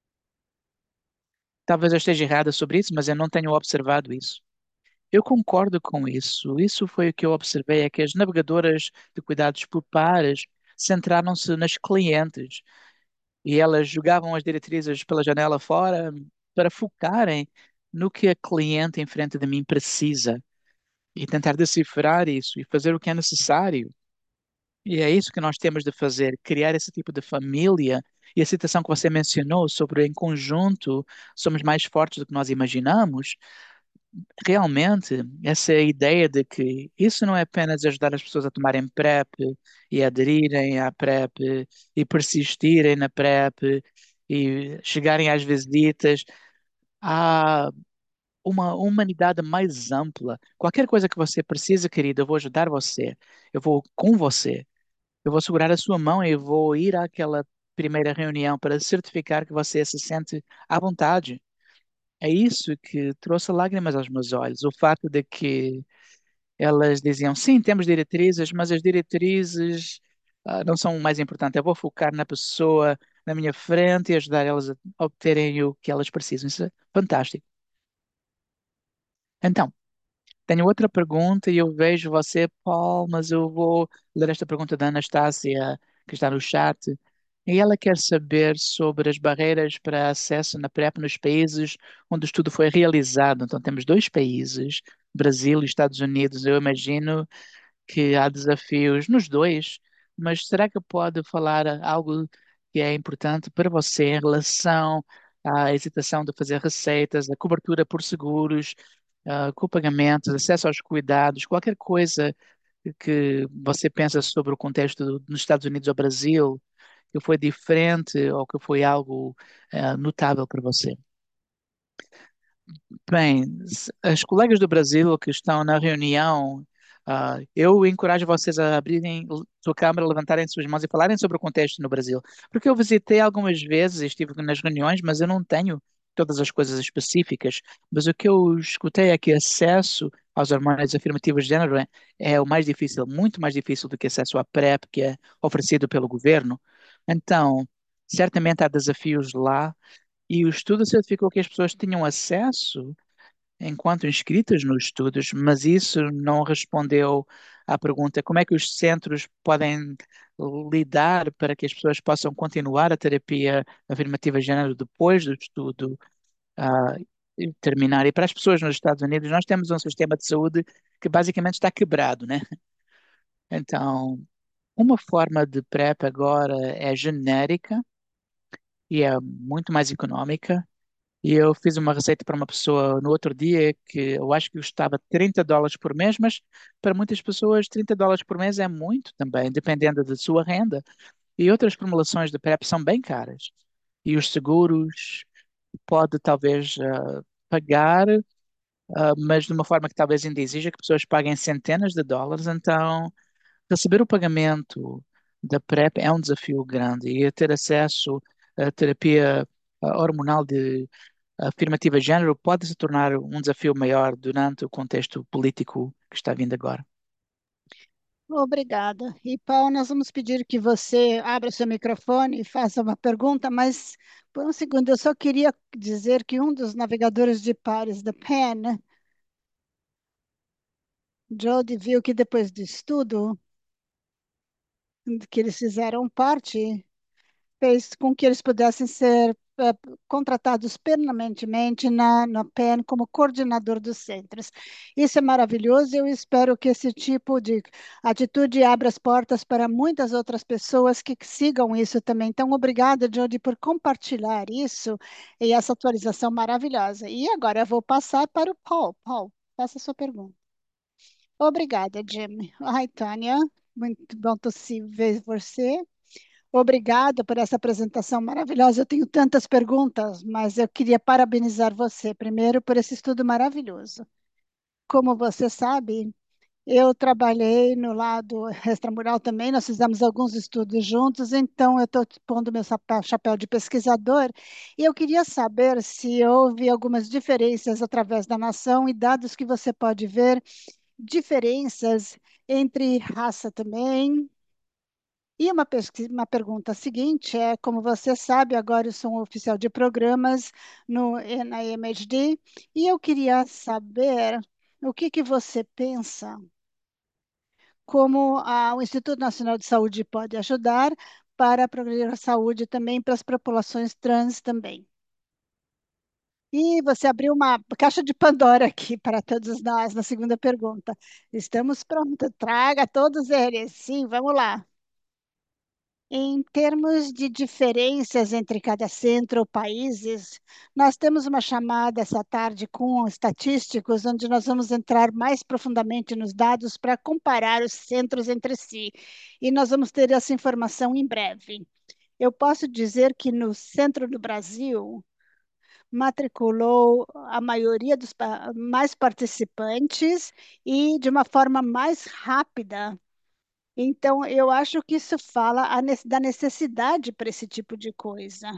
Talvez eu esteja errada sobre isso, mas eu não tenho observado isso. Eu concordo com isso. Isso foi o que eu observei, é que as navegadoras de cuidados por pares centraram-se nas clientes e elas jogavam as diretrizes pela janela fora para focarem no que a cliente em frente de mim precisa e tentar decifrar isso e fazer o que é necessário. E é isso que nós temos de fazer, criar esse tipo de família. E a citação que você mencionou sobre em conjunto somos mais fortes do que nós imaginamos, realmente essa ideia de que isso não é apenas ajudar as pessoas a tomarem PrEP e aderirem à PrEP e persistirem na PrEP e chegarem às visitas, há uma humanidade mais ampla. Qualquer coisa que você precise, querido, eu vou ajudar você. Eu vou com você. Eu vou segurar a sua mão e vou ir àquela primeira reunião para certificar que você se sente à vontade. É isso que trouxe lágrimas aos meus olhos. O fato de que elas diziam, sim, temos diretrizes, mas as diretrizes ah, não são o mais importante. Eu vou focar na pessoa na minha frente e ajudar elas a obterem o que elas precisam. Isso é fantástico. Então, tenho outra pergunta e eu vejo você, Paul, mas eu vou ler esta pergunta da Anastácia, que está no chat. E ela quer saber sobre as barreiras para acesso na PrEP nos países onde o estudo foi realizado. Então, temos dois países, Brasil e Estados Unidos. Eu imagino que há desafios nos dois, mas será que pode falar algo que é importante para você em relação à hesitação de fazer receitas, a cobertura por seguros, ah, copagamentos, acesso aos cuidados, qualquer coisa que você pensa sobre o contexto do- nos Estados Unidos ou Brasil, que foi diferente ou que foi algo ah, notável para você? Bem, s- as colegas do Brasil que estão na reunião, ah, eu encorajo vocês a abrirem l- sua câmera, levantarem suas mãos e falarem sobre o contexto no Brasil. Porque eu visitei algumas vezes, estive nas reuniões, mas eu não tenho todas as coisas específicas. Mas o que eu escutei é que acesso aos hormônios afirmativos de género é, é o mais difícil, muito mais difícil do que acesso à PrEP, que é oferecido pelo governo. Então, certamente há desafios lá. E o estudo certificou que as pessoas tinham acesso enquanto inscritas nos estudos, mas isso não respondeu à pergunta como é que os centros podem lidar para que as pessoas possam continuar a terapia afirmativa de género depois do estudo ah, e terminar. E para as pessoas nos Estados Unidos, nós temos um sistema de saúde que basicamente está quebrado, né? Então, uma forma de PrEP agora é genérica e é muito mais económica. E eu fiz uma receita para uma pessoa no outro dia que eu acho que custava trinta dólares por mês, mas para muitas pessoas trinta dólares por mês é muito também, dependendo da sua renda. E outras formulações de PrEP são bem caras. E os seguros pode talvez ah, pagar, ah, mas de uma forma que talvez ainda exija que pessoas paguem centenas de dólares. Então, receber o pagamento da PrEP é um desafio grande e ter acesso à terapia ah, hormonal de a afirmativa de género pode se tornar um desafio maior durante o contexto político que está vindo agora. Obrigada. E, Paulo, nós vamos pedir que você abra seu microfone e faça uma pergunta, mas por um segundo, eu só queria dizer que um dos navegadores de pares da PEN, Jody, viu que depois do estudo que eles fizeram parte, fez com que eles pudessem ser eh, contratados permanentemente na, na P E N como coordenador dos centros. Isso é maravilhoso. Eu espero que esse tipo de atitude abra as portas para muitas outras pessoas que sigam isso também. Então, obrigada, Jody, por compartilhar isso e essa atualização maravilhosa. E agora eu vou passar para o Paul. Paul, faça a sua pergunta. Obrigada, Jim. Ai, Tânia, muito bom to see- ver você. Obrigada por essa apresentação maravilhosa. Eu tenho tantas perguntas, mas eu queria parabenizar você primeiro por esse estudo maravilhoso. Como você sabe, eu trabalhei no lado extramural também, nós fizemos alguns estudos juntos, então eu estou pondo meu chapéu chapéu de pesquisador e eu queria saber se houve algumas diferenças através da nação e dados que você pode ver, diferenças entre raça também. E uma, pesqui- uma pergunta seguinte é, como você sabe, agora eu sou um oficial de programas no N I M H D e eu queria saber o que que você pensa, como a- o Instituto Nacional de Saúde pode ajudar para progredir a saúde também para as populações trans também. E você abriu uma caixa de Pandora aqui para todos nós na segunda pergunta. Estamos prontos, traga todos eles. Sim, vamos lá. Em termos de diferenças entre cada centro ou países, nós temos uma chamada essa tarde com estatísticos, onde nós vamos entrar mais profundamente nos dados para comparar os centros entre si. E nós vamos ter essa informação em breve. Eu posso dizer que no centro do Brasil, matriculou a maioria dos pa- mais participantes e de uma forma mais rápida, então, eu acho que isso fala a ne- da necessidade para esse tipo de coisa.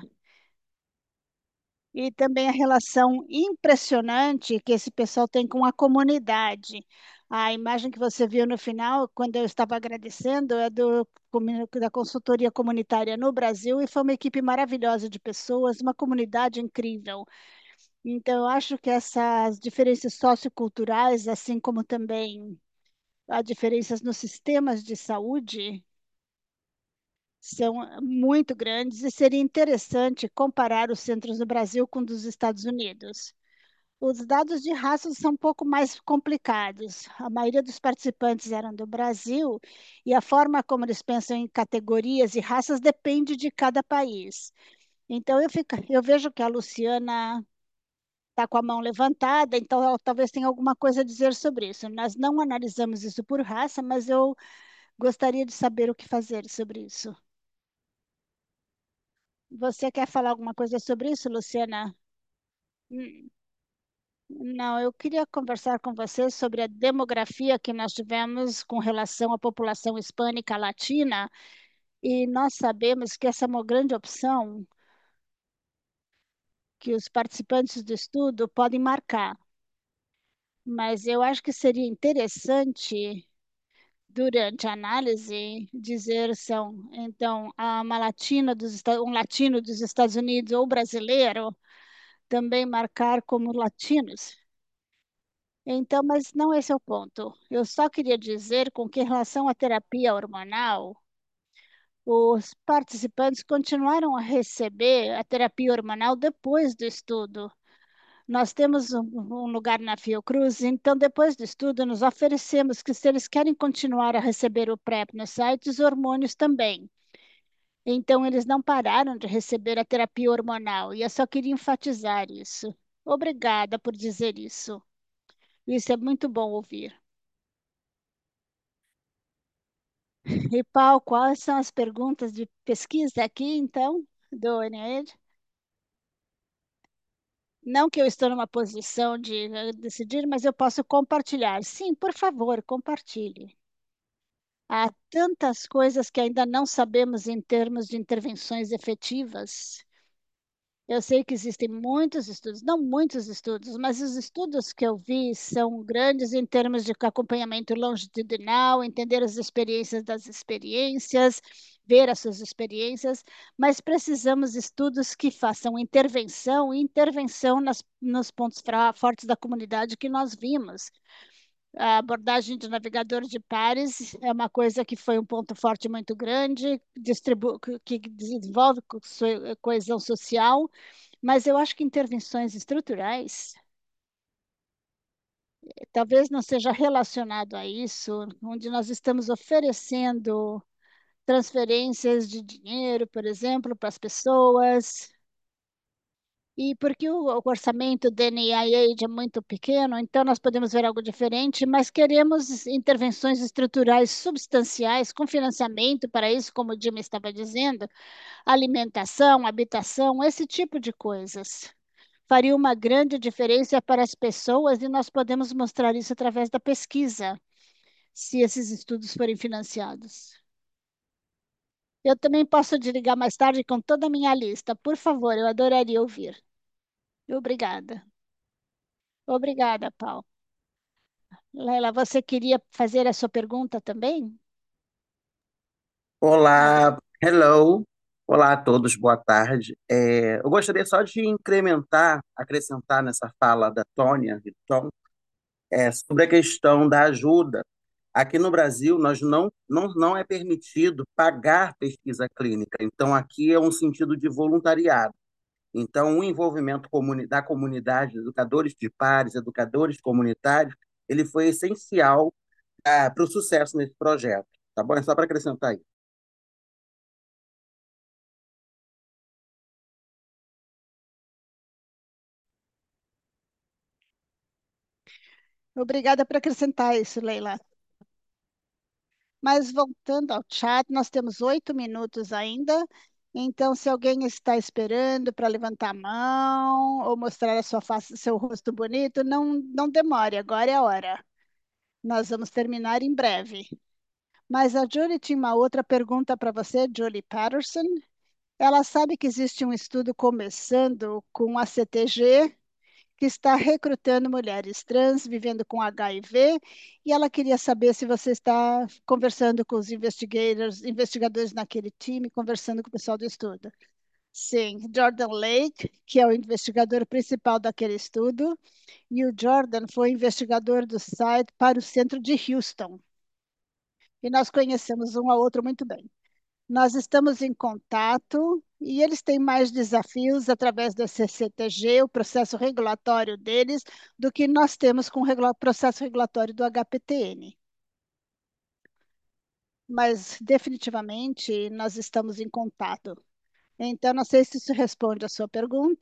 E também a relação impressionante que esse pessoal tem com a comunidade. A imagem que você viu no final, quando eu estava agradecendo, é do, comu- da consultoria comunitária no Brasil, e foi uma equipe maravilhosa de pessoas, uma comunidade incrível. Então, eu acho que essas diferenças socioculturais, assim como também as diferenças nos sistemas de saúde, são muito grandes e seria interessante comparar os centros do Brasil com dos Estados Unidos. Os dados de raça são um pouco mais complicados. A maioria dos participantes eram do Brasil e a forma como eles pensam em categorias e raças depende de cada país. Então, eu, fico, eu vejo que a Luciana está com a mão levantada, então ela talvez tenha alguma coisa a dizer sobre isso. Nós não analisamos isso por raça, mas eu gostaria de saber o que fazer sobre isso. Você quer falar alguma coisa sobre isso, Luciana? Hum, Não, eu queria conversar com você sobre a demografia que nós tivemos com relação à população hispânica latina, e nós sabemos que essa é uma grande opção que os participantes do estudo podem marcar, mas eu acho que seria interessante, durante a análise, dizer são, então, a uma latina dos, Esta- um latino dos Estados Unidos ou brasileiro também marcar como latinos. Então, mas não esse é o ponto. Eu só queria dizer com que em relação à terapia hormonal, os participantes continuaram a receber a terapia hormonal depois do estudo. Nós temos um, um lugar na Fiocruz, então depois do estudo nos oferecemos que se eles querem continuar a receber o PrEP no site, os hormônios também. Então eles não pararam de receber a terapia hormonal e eu só queria enfatizar isso. Obrigada por dizer isso. Isso é muito bom ouvir. E, Paulo, quais são as perguntas de pesquisa aqui, então, do N I H? Não que eu estou numa posição de eh, decidir, mas eu posso compartilhar. Sim, por favor, compartilhe. Há tantas coisas que ainda não sabemos em termos de intervenções efetivas. Eu sei que existem muitos estudos, não muitos estudos, mas os estudos que eu vi são grandes em termos de acompanhamento longitudinal, entender as experiências das experiências, ver as suas experiências, mas precisamos de estudos que façam intervenção e intervenção nas, nos pontos fra- fortes da comunidade que nós vimos. A abordagem de navegador de pares é uma coisa que foi um ponto forte muito grande, distribu que desenvolve co coesão social, mas eu acho que intervenções estruturais talvez não seja relacionado a isso, onde nós estamos oferecendo transferências de dinheiro, por exemplo, para as pessoas. E porque o, o orçamento do N I H é muito pequeno, então nós podemos ver algo diferente, mas queremos intervenções estruturais substanciais com financiamento para isso, como o Jimmy estava dizendo, alimentação, habitação, esse tipo de coisas. Faria uma grande diferença para as pessoas e nós podemos mostrar isso através da pesquisa, se esses estudos forem financiados. Eu também posso te ligar mais tarde com toda a minha lista. Por favor, eu adoraria ouvir. Obrigada. Obrigada, Paulo. Leila, você queria fazer a sua pergunta também? Olá, hello. Olá a todos, boa tarde. É, eu gostaria só de incrementar, acrescentar nessa fala da Tônia e do Tom, é, sobre a questão da ajuda. Aqui no Brasil, nós não, não, não é permitido pagar pesquisa clínica, então aqui é um sentido de voluntariado. Então, o envolvimento comuni- da comunidade, educadores de pares, educadores comunitários, ele foi essencial para o sucesso nesse projeto. Tá bom? É só para acrescentar aí. Obrigada por acrescentar isso, Leila. Mas voltando ao chat, nós temos oito minutos ainda. Então, se alguém está esperando para levantar a mão ou mostrar a sua face, seu rosto bonito, não, não demore, agora é a hora. Nós vamos terminar em breve. Mas a Julie tinha uma outra pergunta para você, Julie Patterson. Ela sabe que existe um estudo começando com a C T G que está recrutando mulheres trans vivendo com H I V, e ela queria saber se você está conversando com os investigadores, investigadores naquele time, conversando com o pessoal do estudo. Sim, Jordan Lake, que é o investigador principal daquele estudo, e o Jordan foi investigador do site para o centro de Houston. E nós conhecemos um ao outro muito bem. Nós estamos em contato e eles têm mais desafios através do C C T G, o processo regulatório deles, do que nós temos com o regula- processo regulatório do H P T N. Mas definitivamente nós estamos em contato. Então, não sei se isso responde a sua pergunta.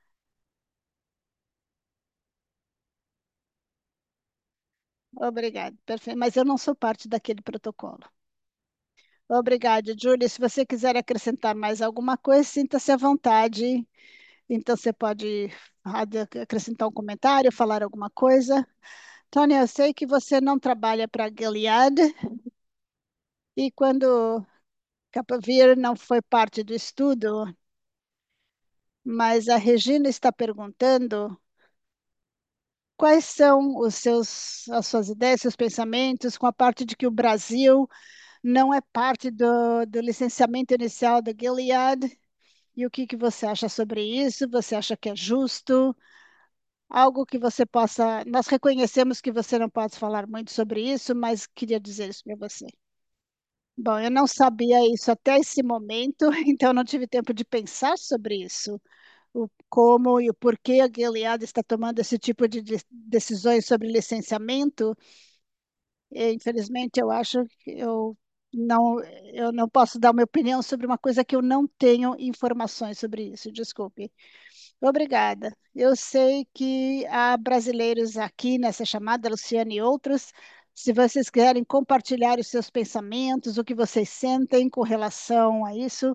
Obrigada, perfeito. Mas eu não sou parte daquele protocolo. Obrigada, Júlia. Se você quiser acrescentar mais alguma coisa, sinta-se à vontade. Então, você pode ad- acrescentar um comentário, falar alguma coisa. Tônia, eu sei que você não trabalha para a Gilead e quando Capavir não foi parte do estudo, mas a Regina está perguntando quais são os seus, as suas ideias, seus pensamentos com a parte de que o Brasil não é parte do, do licenciamento inicial da Gilead e o que que você acha sobre isso? Você acha que é justo? Algo que você possa. Nós reconhecemos que você não pode falar muito sobre isso, mas queria dizer isso para você. Bom, eu não sabia isso até esse momento, então não tive tempo de pensar sobre isso, o como e o porquê a Gilead está tomando esse tipo de de- decisões sobre licenciamento. E, infelizmente, eu acho que eu não, eu não posso dar uma opinião sobre uma coisa que eu não tenho informações sobre isso. Desculpe. Obrigada. Eu sei que há brasileiros aqui nessa chamada, Luciane e outros. Se vocês quiserem compartilhar os seus pensamentos, o que vocês sentem com relação a isso,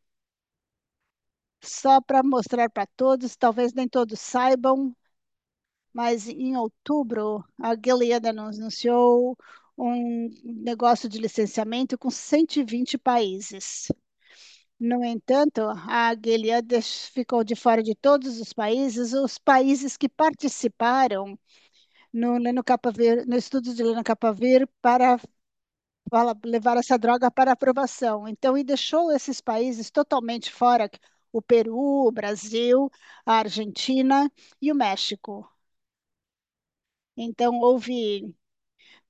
só para mostrar para todos, talvez nem todos saibam, mas em outubro a Gilead anunciou um negócio de licenciamento com cento e vinte países. No entanto, a Gilead ficou de fora de todos os países, os países que participaram no lenacapavir, no estudo de lenacapavir para fala- levar essa droga para aprovação. Então, e deixou esses países totalmente fora, o Peru, o Brasil, a Argentina e o México. Então, houve.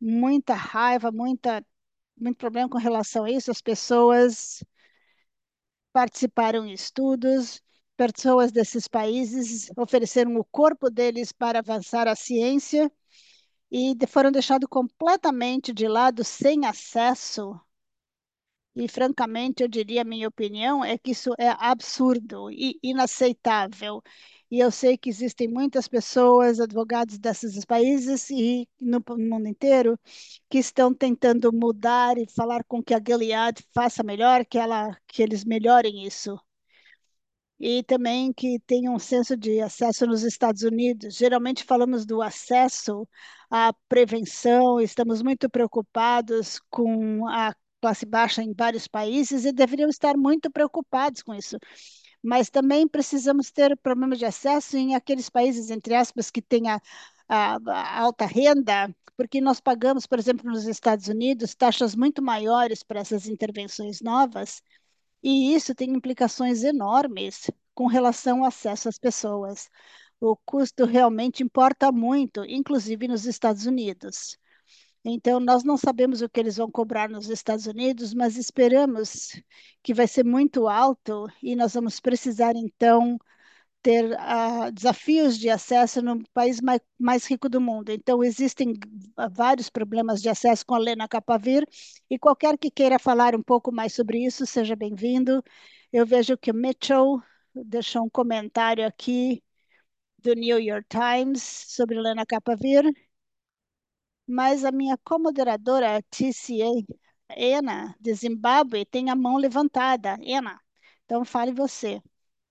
muita raiva, muita, muito problema com relação a isso. As pessoas participaram em estudos, pessoas desses países ofereceram o corpo deles para avançar a ciência e de- foram deixados completamente de lado, sem acesso. E, francamente, eu diria, a minha opinião é que isso é absurdo e inaceitável. E eu sei que existem muitas pessoas, advogados desses países e no p- mundo inteiro, que estão tentando mudar e falar com que a Gilead faça melhor, que ela, que eles melhorem isso. E também que tenham um senso de acesso nos Estados Unidos. Geralmente falamos do acesso à prevenção, estamos muito preocupados com a classe baixa em vários países e deveriam estar muito preocupados com isso. Mas também precisamos ter problemas de acesso em aqueles países, entre aspas, que têm a, a, a alta renda, porque nós pagamos, por exemplo, nos Estados Unidos, taxas muito maiores para essas intervenções novas e isso tem implicações enormes com relação ao acesso às pessoas. O custo realmente importa muito, inclusive nos Estados Unidos. Então, nós não sabemos o que eles vão cobrar nos Estados Unidos, mas esperamos que vai ser muito alto e nós vamos precisar, então, ter ah, desafios de acesso no país mais, mais rico do mundo. Então, existem ah, vários problemas de acesso com a Lenacapavir, e qualquer que queira falar um pouco mais sobre isso, seja bem-vindo. Eu vejo que o Mitchell deixou um comentário aqui do New York Times sobre Lenacapavir, mas a minha comoderadora T C A, Ena, de Zimbábue, tem a mão levantada. Ena, então fale você.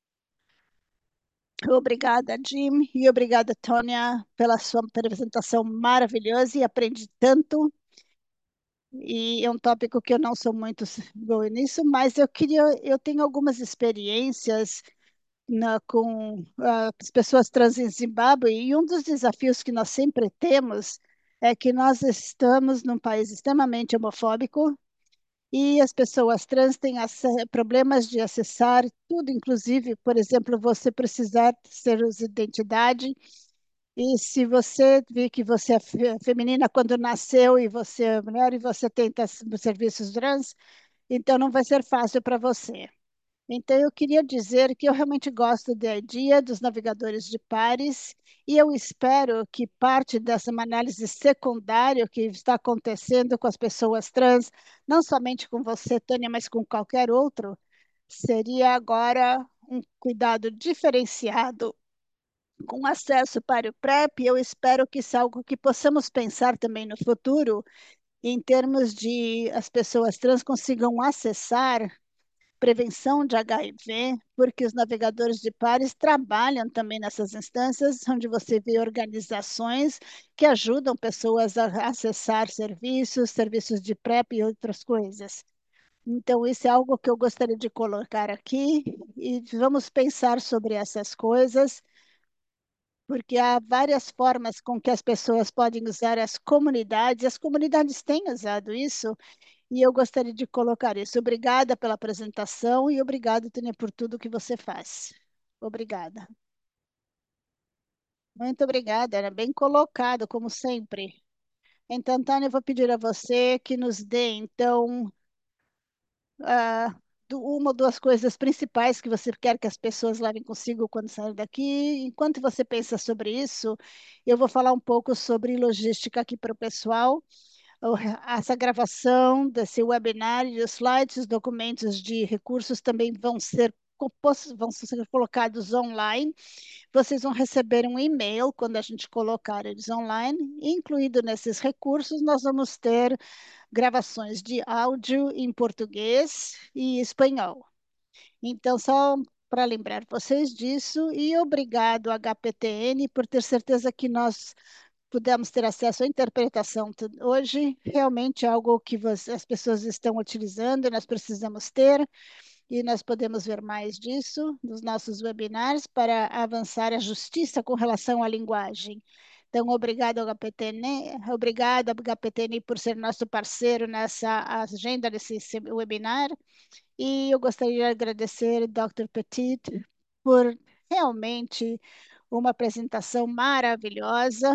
Obrigada, Jim, e obrigada, Tônia, pela sua apresentação maravilhosa e aprendi tanto. E é um tópico que eu não sou muito boa nisso, mas eu queria, eu tenho algumas experiências na- com ah, as pessoas trans em Zimbábue, e um dos desafios que nós sempre temos é que nós estamos num país extremamente homofóbico e as pessoas trans têm ace- problemas de acessar tudo, inclusive, por exemplo, você precisar ter sua identidade. E se você vir que você é fe- feminina quando nasceu e você é mulher e você tenta s- serviços trans, então não vai ser fácil para você. Então, eu queria dizer que eu realmente gosto da ideia dos navegadores de pares e eu espero que parte dessa uma análise secundária que está acontecendo com as pessoas trans, não somente com você, Tânia, mas com qualquer outro, seria agora um cuidado diferenciado com acesso para o PrEP. Eu espero que isso é algo que possamos pensar também no futuro, em termos de as pessoas trans consigam acessar prevenção de H I V, porque os navegadores de pares trabalham também nessas instâncias, onde você vê organizações que ajudam pessoas a acessar serviços, serviços de PrEP e outras coisas. Então, isso é algo que eu gostaria de colocar aqui e vamos pensar sobre essas coisas, porque há várias formas com que as pessoas podem usar as comunidades, as comunidades têm usado isso, e eu gostaria de colocar isso. Obrigada pela apresentação e obrigada, Tânia, por tudo que você faz. Obrigada. Muito obrigada, era bem colocado, como sempre. Então, Tânia, eu vou pedir a você que nos dê, então, ah, do- uma ou duas coisas principais que você quer que as pessoas levem consigo quando saírem daqui. Enquanto você pensa sobre isso, eu vou falar um pouco sobre logística aqui para o pessoal. O- Essa gravação desse webinar e os slides, os documentos de recursos também vão ser compos- vão ser colocados online. Vocês vão receber um e-mail quando a gente colocar eles online. Incluído nesses recursos, nós vamos ter gravações de áudio em português e espanhol. Então, só para lembrar vocês disso, e obrigado, H P T N, por ter certeza que nós pudemos ter acesso à interpretação tu- hoje. Realmente é algo que você- as pessoas estão utilizando, e nós precisamos ter, e nós podemos ver mais disso nos nossos webinars para avançar a justiça com relação à linguagem. Então, obrigado, H P T N, obrigada, H P T N, por ser nosso parceiro nessa agenda desse se- webinar. E eu gostaria de agradecer doutor Petit por realmente uma apresentação maravilhosa.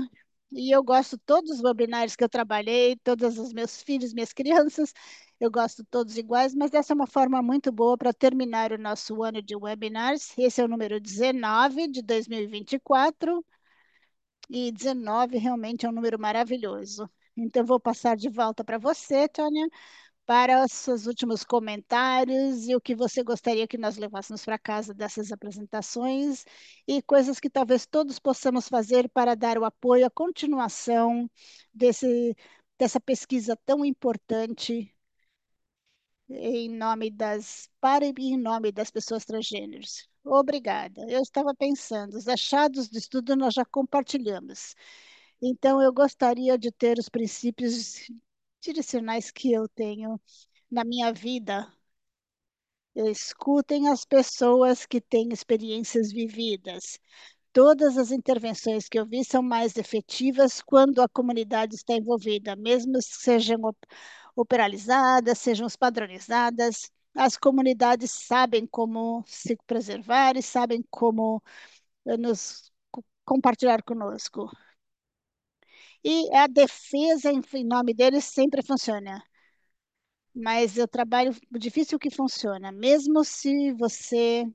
E eu gosto de todos os webinários que eu trabalhei, todos os meus filhos, minhas crianças, eu gosto todos iguais, mas essa é uma forma muito boa para terminar o nosso ano de webinars. Esse é o número dezenove de dois mil e vinte e quatro, e dezenove realmente é um número maravilhoso. Então, eu vou passar de volta para você, Tânia, para os seus últimos comentários e o que você gostaria que nós levássemos para casa dessas apresentações e coisas que talvez todos possamos fazer para dar o apoio à continuação desse, dessa pesquisa tão importante em nome das, para e em nome das pessoas transgêneros. Obrigada. Eu estava pensando, os achados do estudo nós já compartilhamos. Então, eu gostaria de ter os princípios direcionais que eu tenho na minha vida. Escutem as pessoas que têm experiências vividas. Todas as intervenções que eu vi são mais efetivas quando a comunidade está envolvida, mesmo que sejam op- operalizadas, sejam padronizadas. As comunidades sabem como se preservar e sabem como eh, nos co- compartilhar conosco. E a defesa em em nome deles sempre funciona. Mas eu trabalho difícil que funciona, mesmo se você,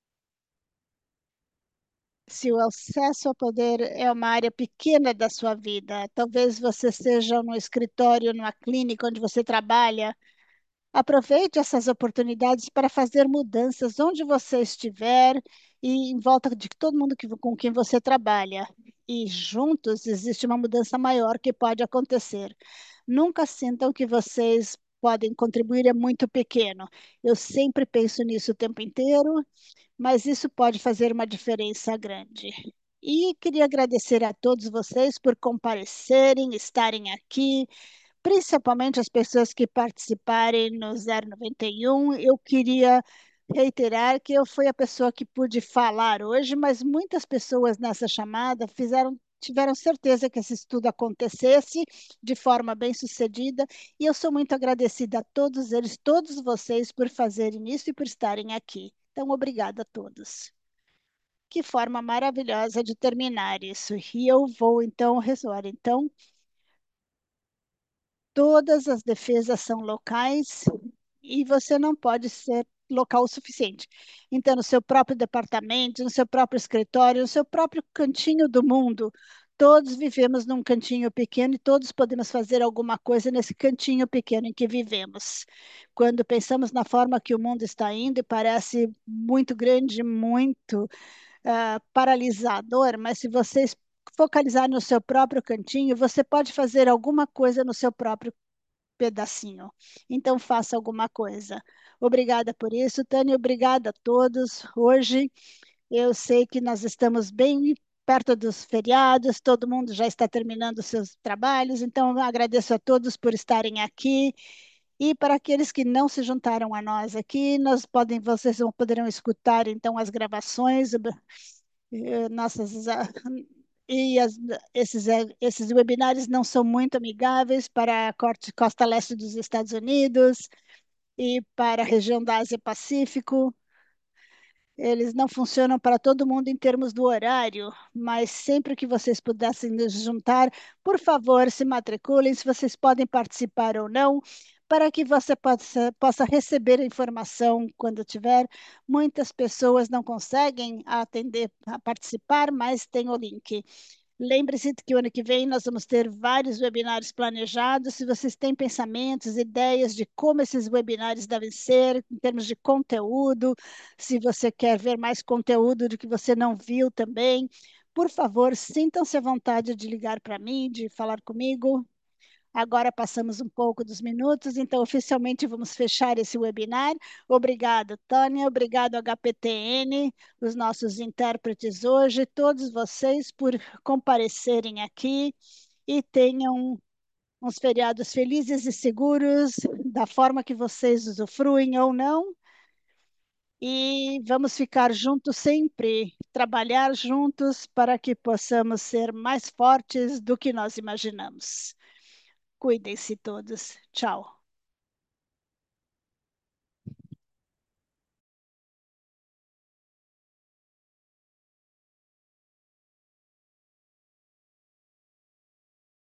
se o acesso ao poder é uma área pequena da sua vida, talvez você seja no escritório, numa clínica onde você trabalha, aproveite essas oportunidades para fazer mudanças onde você estiver e em volta de todo mundo que, com quem você trabalha. E juntos existe uma mudança maior que pode acontecer. Nunca sintam que vocês podem contribuir, é muito pequeno. Eu sempre penso nisso o tempo inteiro, mas isso pode fazer uma diferença grande. E queria agradecer a todos vocês por comparecerem, estarem aqui, principalmente as pessoas que participarem no zero noventa e um. Eu queria reiterar que eu fui a pessoa que pude falar hoje, mas muitas pessoas nessa chamada fizeram, tiveram certeza que esse estudo acontecesse de forma bem-sucedida, e eu sou muito agradecida a todos eles, todos vocês, por fazerem isso e por estarem aqui. Então, obrigada a todos. Que forma maravilhosa de terminar isso. E eu vou então ressoar. Então, todas as defesas são locais e você não pode ser local o suficiente. Então, no seu próprio departamento, no seu próprio escritório, no seu próprio cantinho do mundo, todos vivemos num cantinho pequeno e todos podemos fazer alguma coisa nesse cantinho pequeno em que vivemos. Quando pensamos na forma que o mundo está indo, parece muito grande, muito ah, paralisador, mas se você focalizar no seu próprio cantinho, você pode fazer alguma coisa no seu próprio pedacinho. Então, faça alguma coisa. Obrigada por isso, Tânia. Obrigada a todos. Hoje, eu sei que nós estamos bem perto dos feriados, todo mundo já está terminando seus trabalhos, então eu agradeço a todos por estarem aqui. E para aqueles que não se juntaram a nós aqui, nós podem, vocês vão- poderão escutar então as gravações, eh, nossas ah, e as- esses, eh, esses webinários não são muito amigáveis para a corte- costa leste dos Estados Unidos e para a região da Ásia-Pacífico. Eles não funcionam para todo mundo em termos do horário, mas sempre que vocês pudessem nos juntar, por favor, se matriculem, se vocês podem participar ou não, para que você possa, possa receber a informação quando tiver. Muitas pessoas não conseguem atender, a participar, mas tem o link. Lembre-se que o ano que vem nós vamos ter vários webinários planejados. Se vocês têm pensamentos, ideias de como esses webinários devem ser, em termos de conteúdo, se você quer ver mais conteúdo do que você não viu também, por favor, sintam-se à vontade de ligar para mim, de falar comigo. Agora passamos um pouco dos minutos, então oficialmente vamos fechar esse webinar. Obrigado, Tânia, obrigado, H P T N, os nossos intérpretes hoje, todos vocês por comparecerem aqui e tenham uns feriados felizes e seguros, da forma que vocês usufruem ou não. E vamos ficar juntos sempre, trabalhar juntos para que possamos ser mais fortes do que nós imaginamos. Cuidem-se todos. Tchau.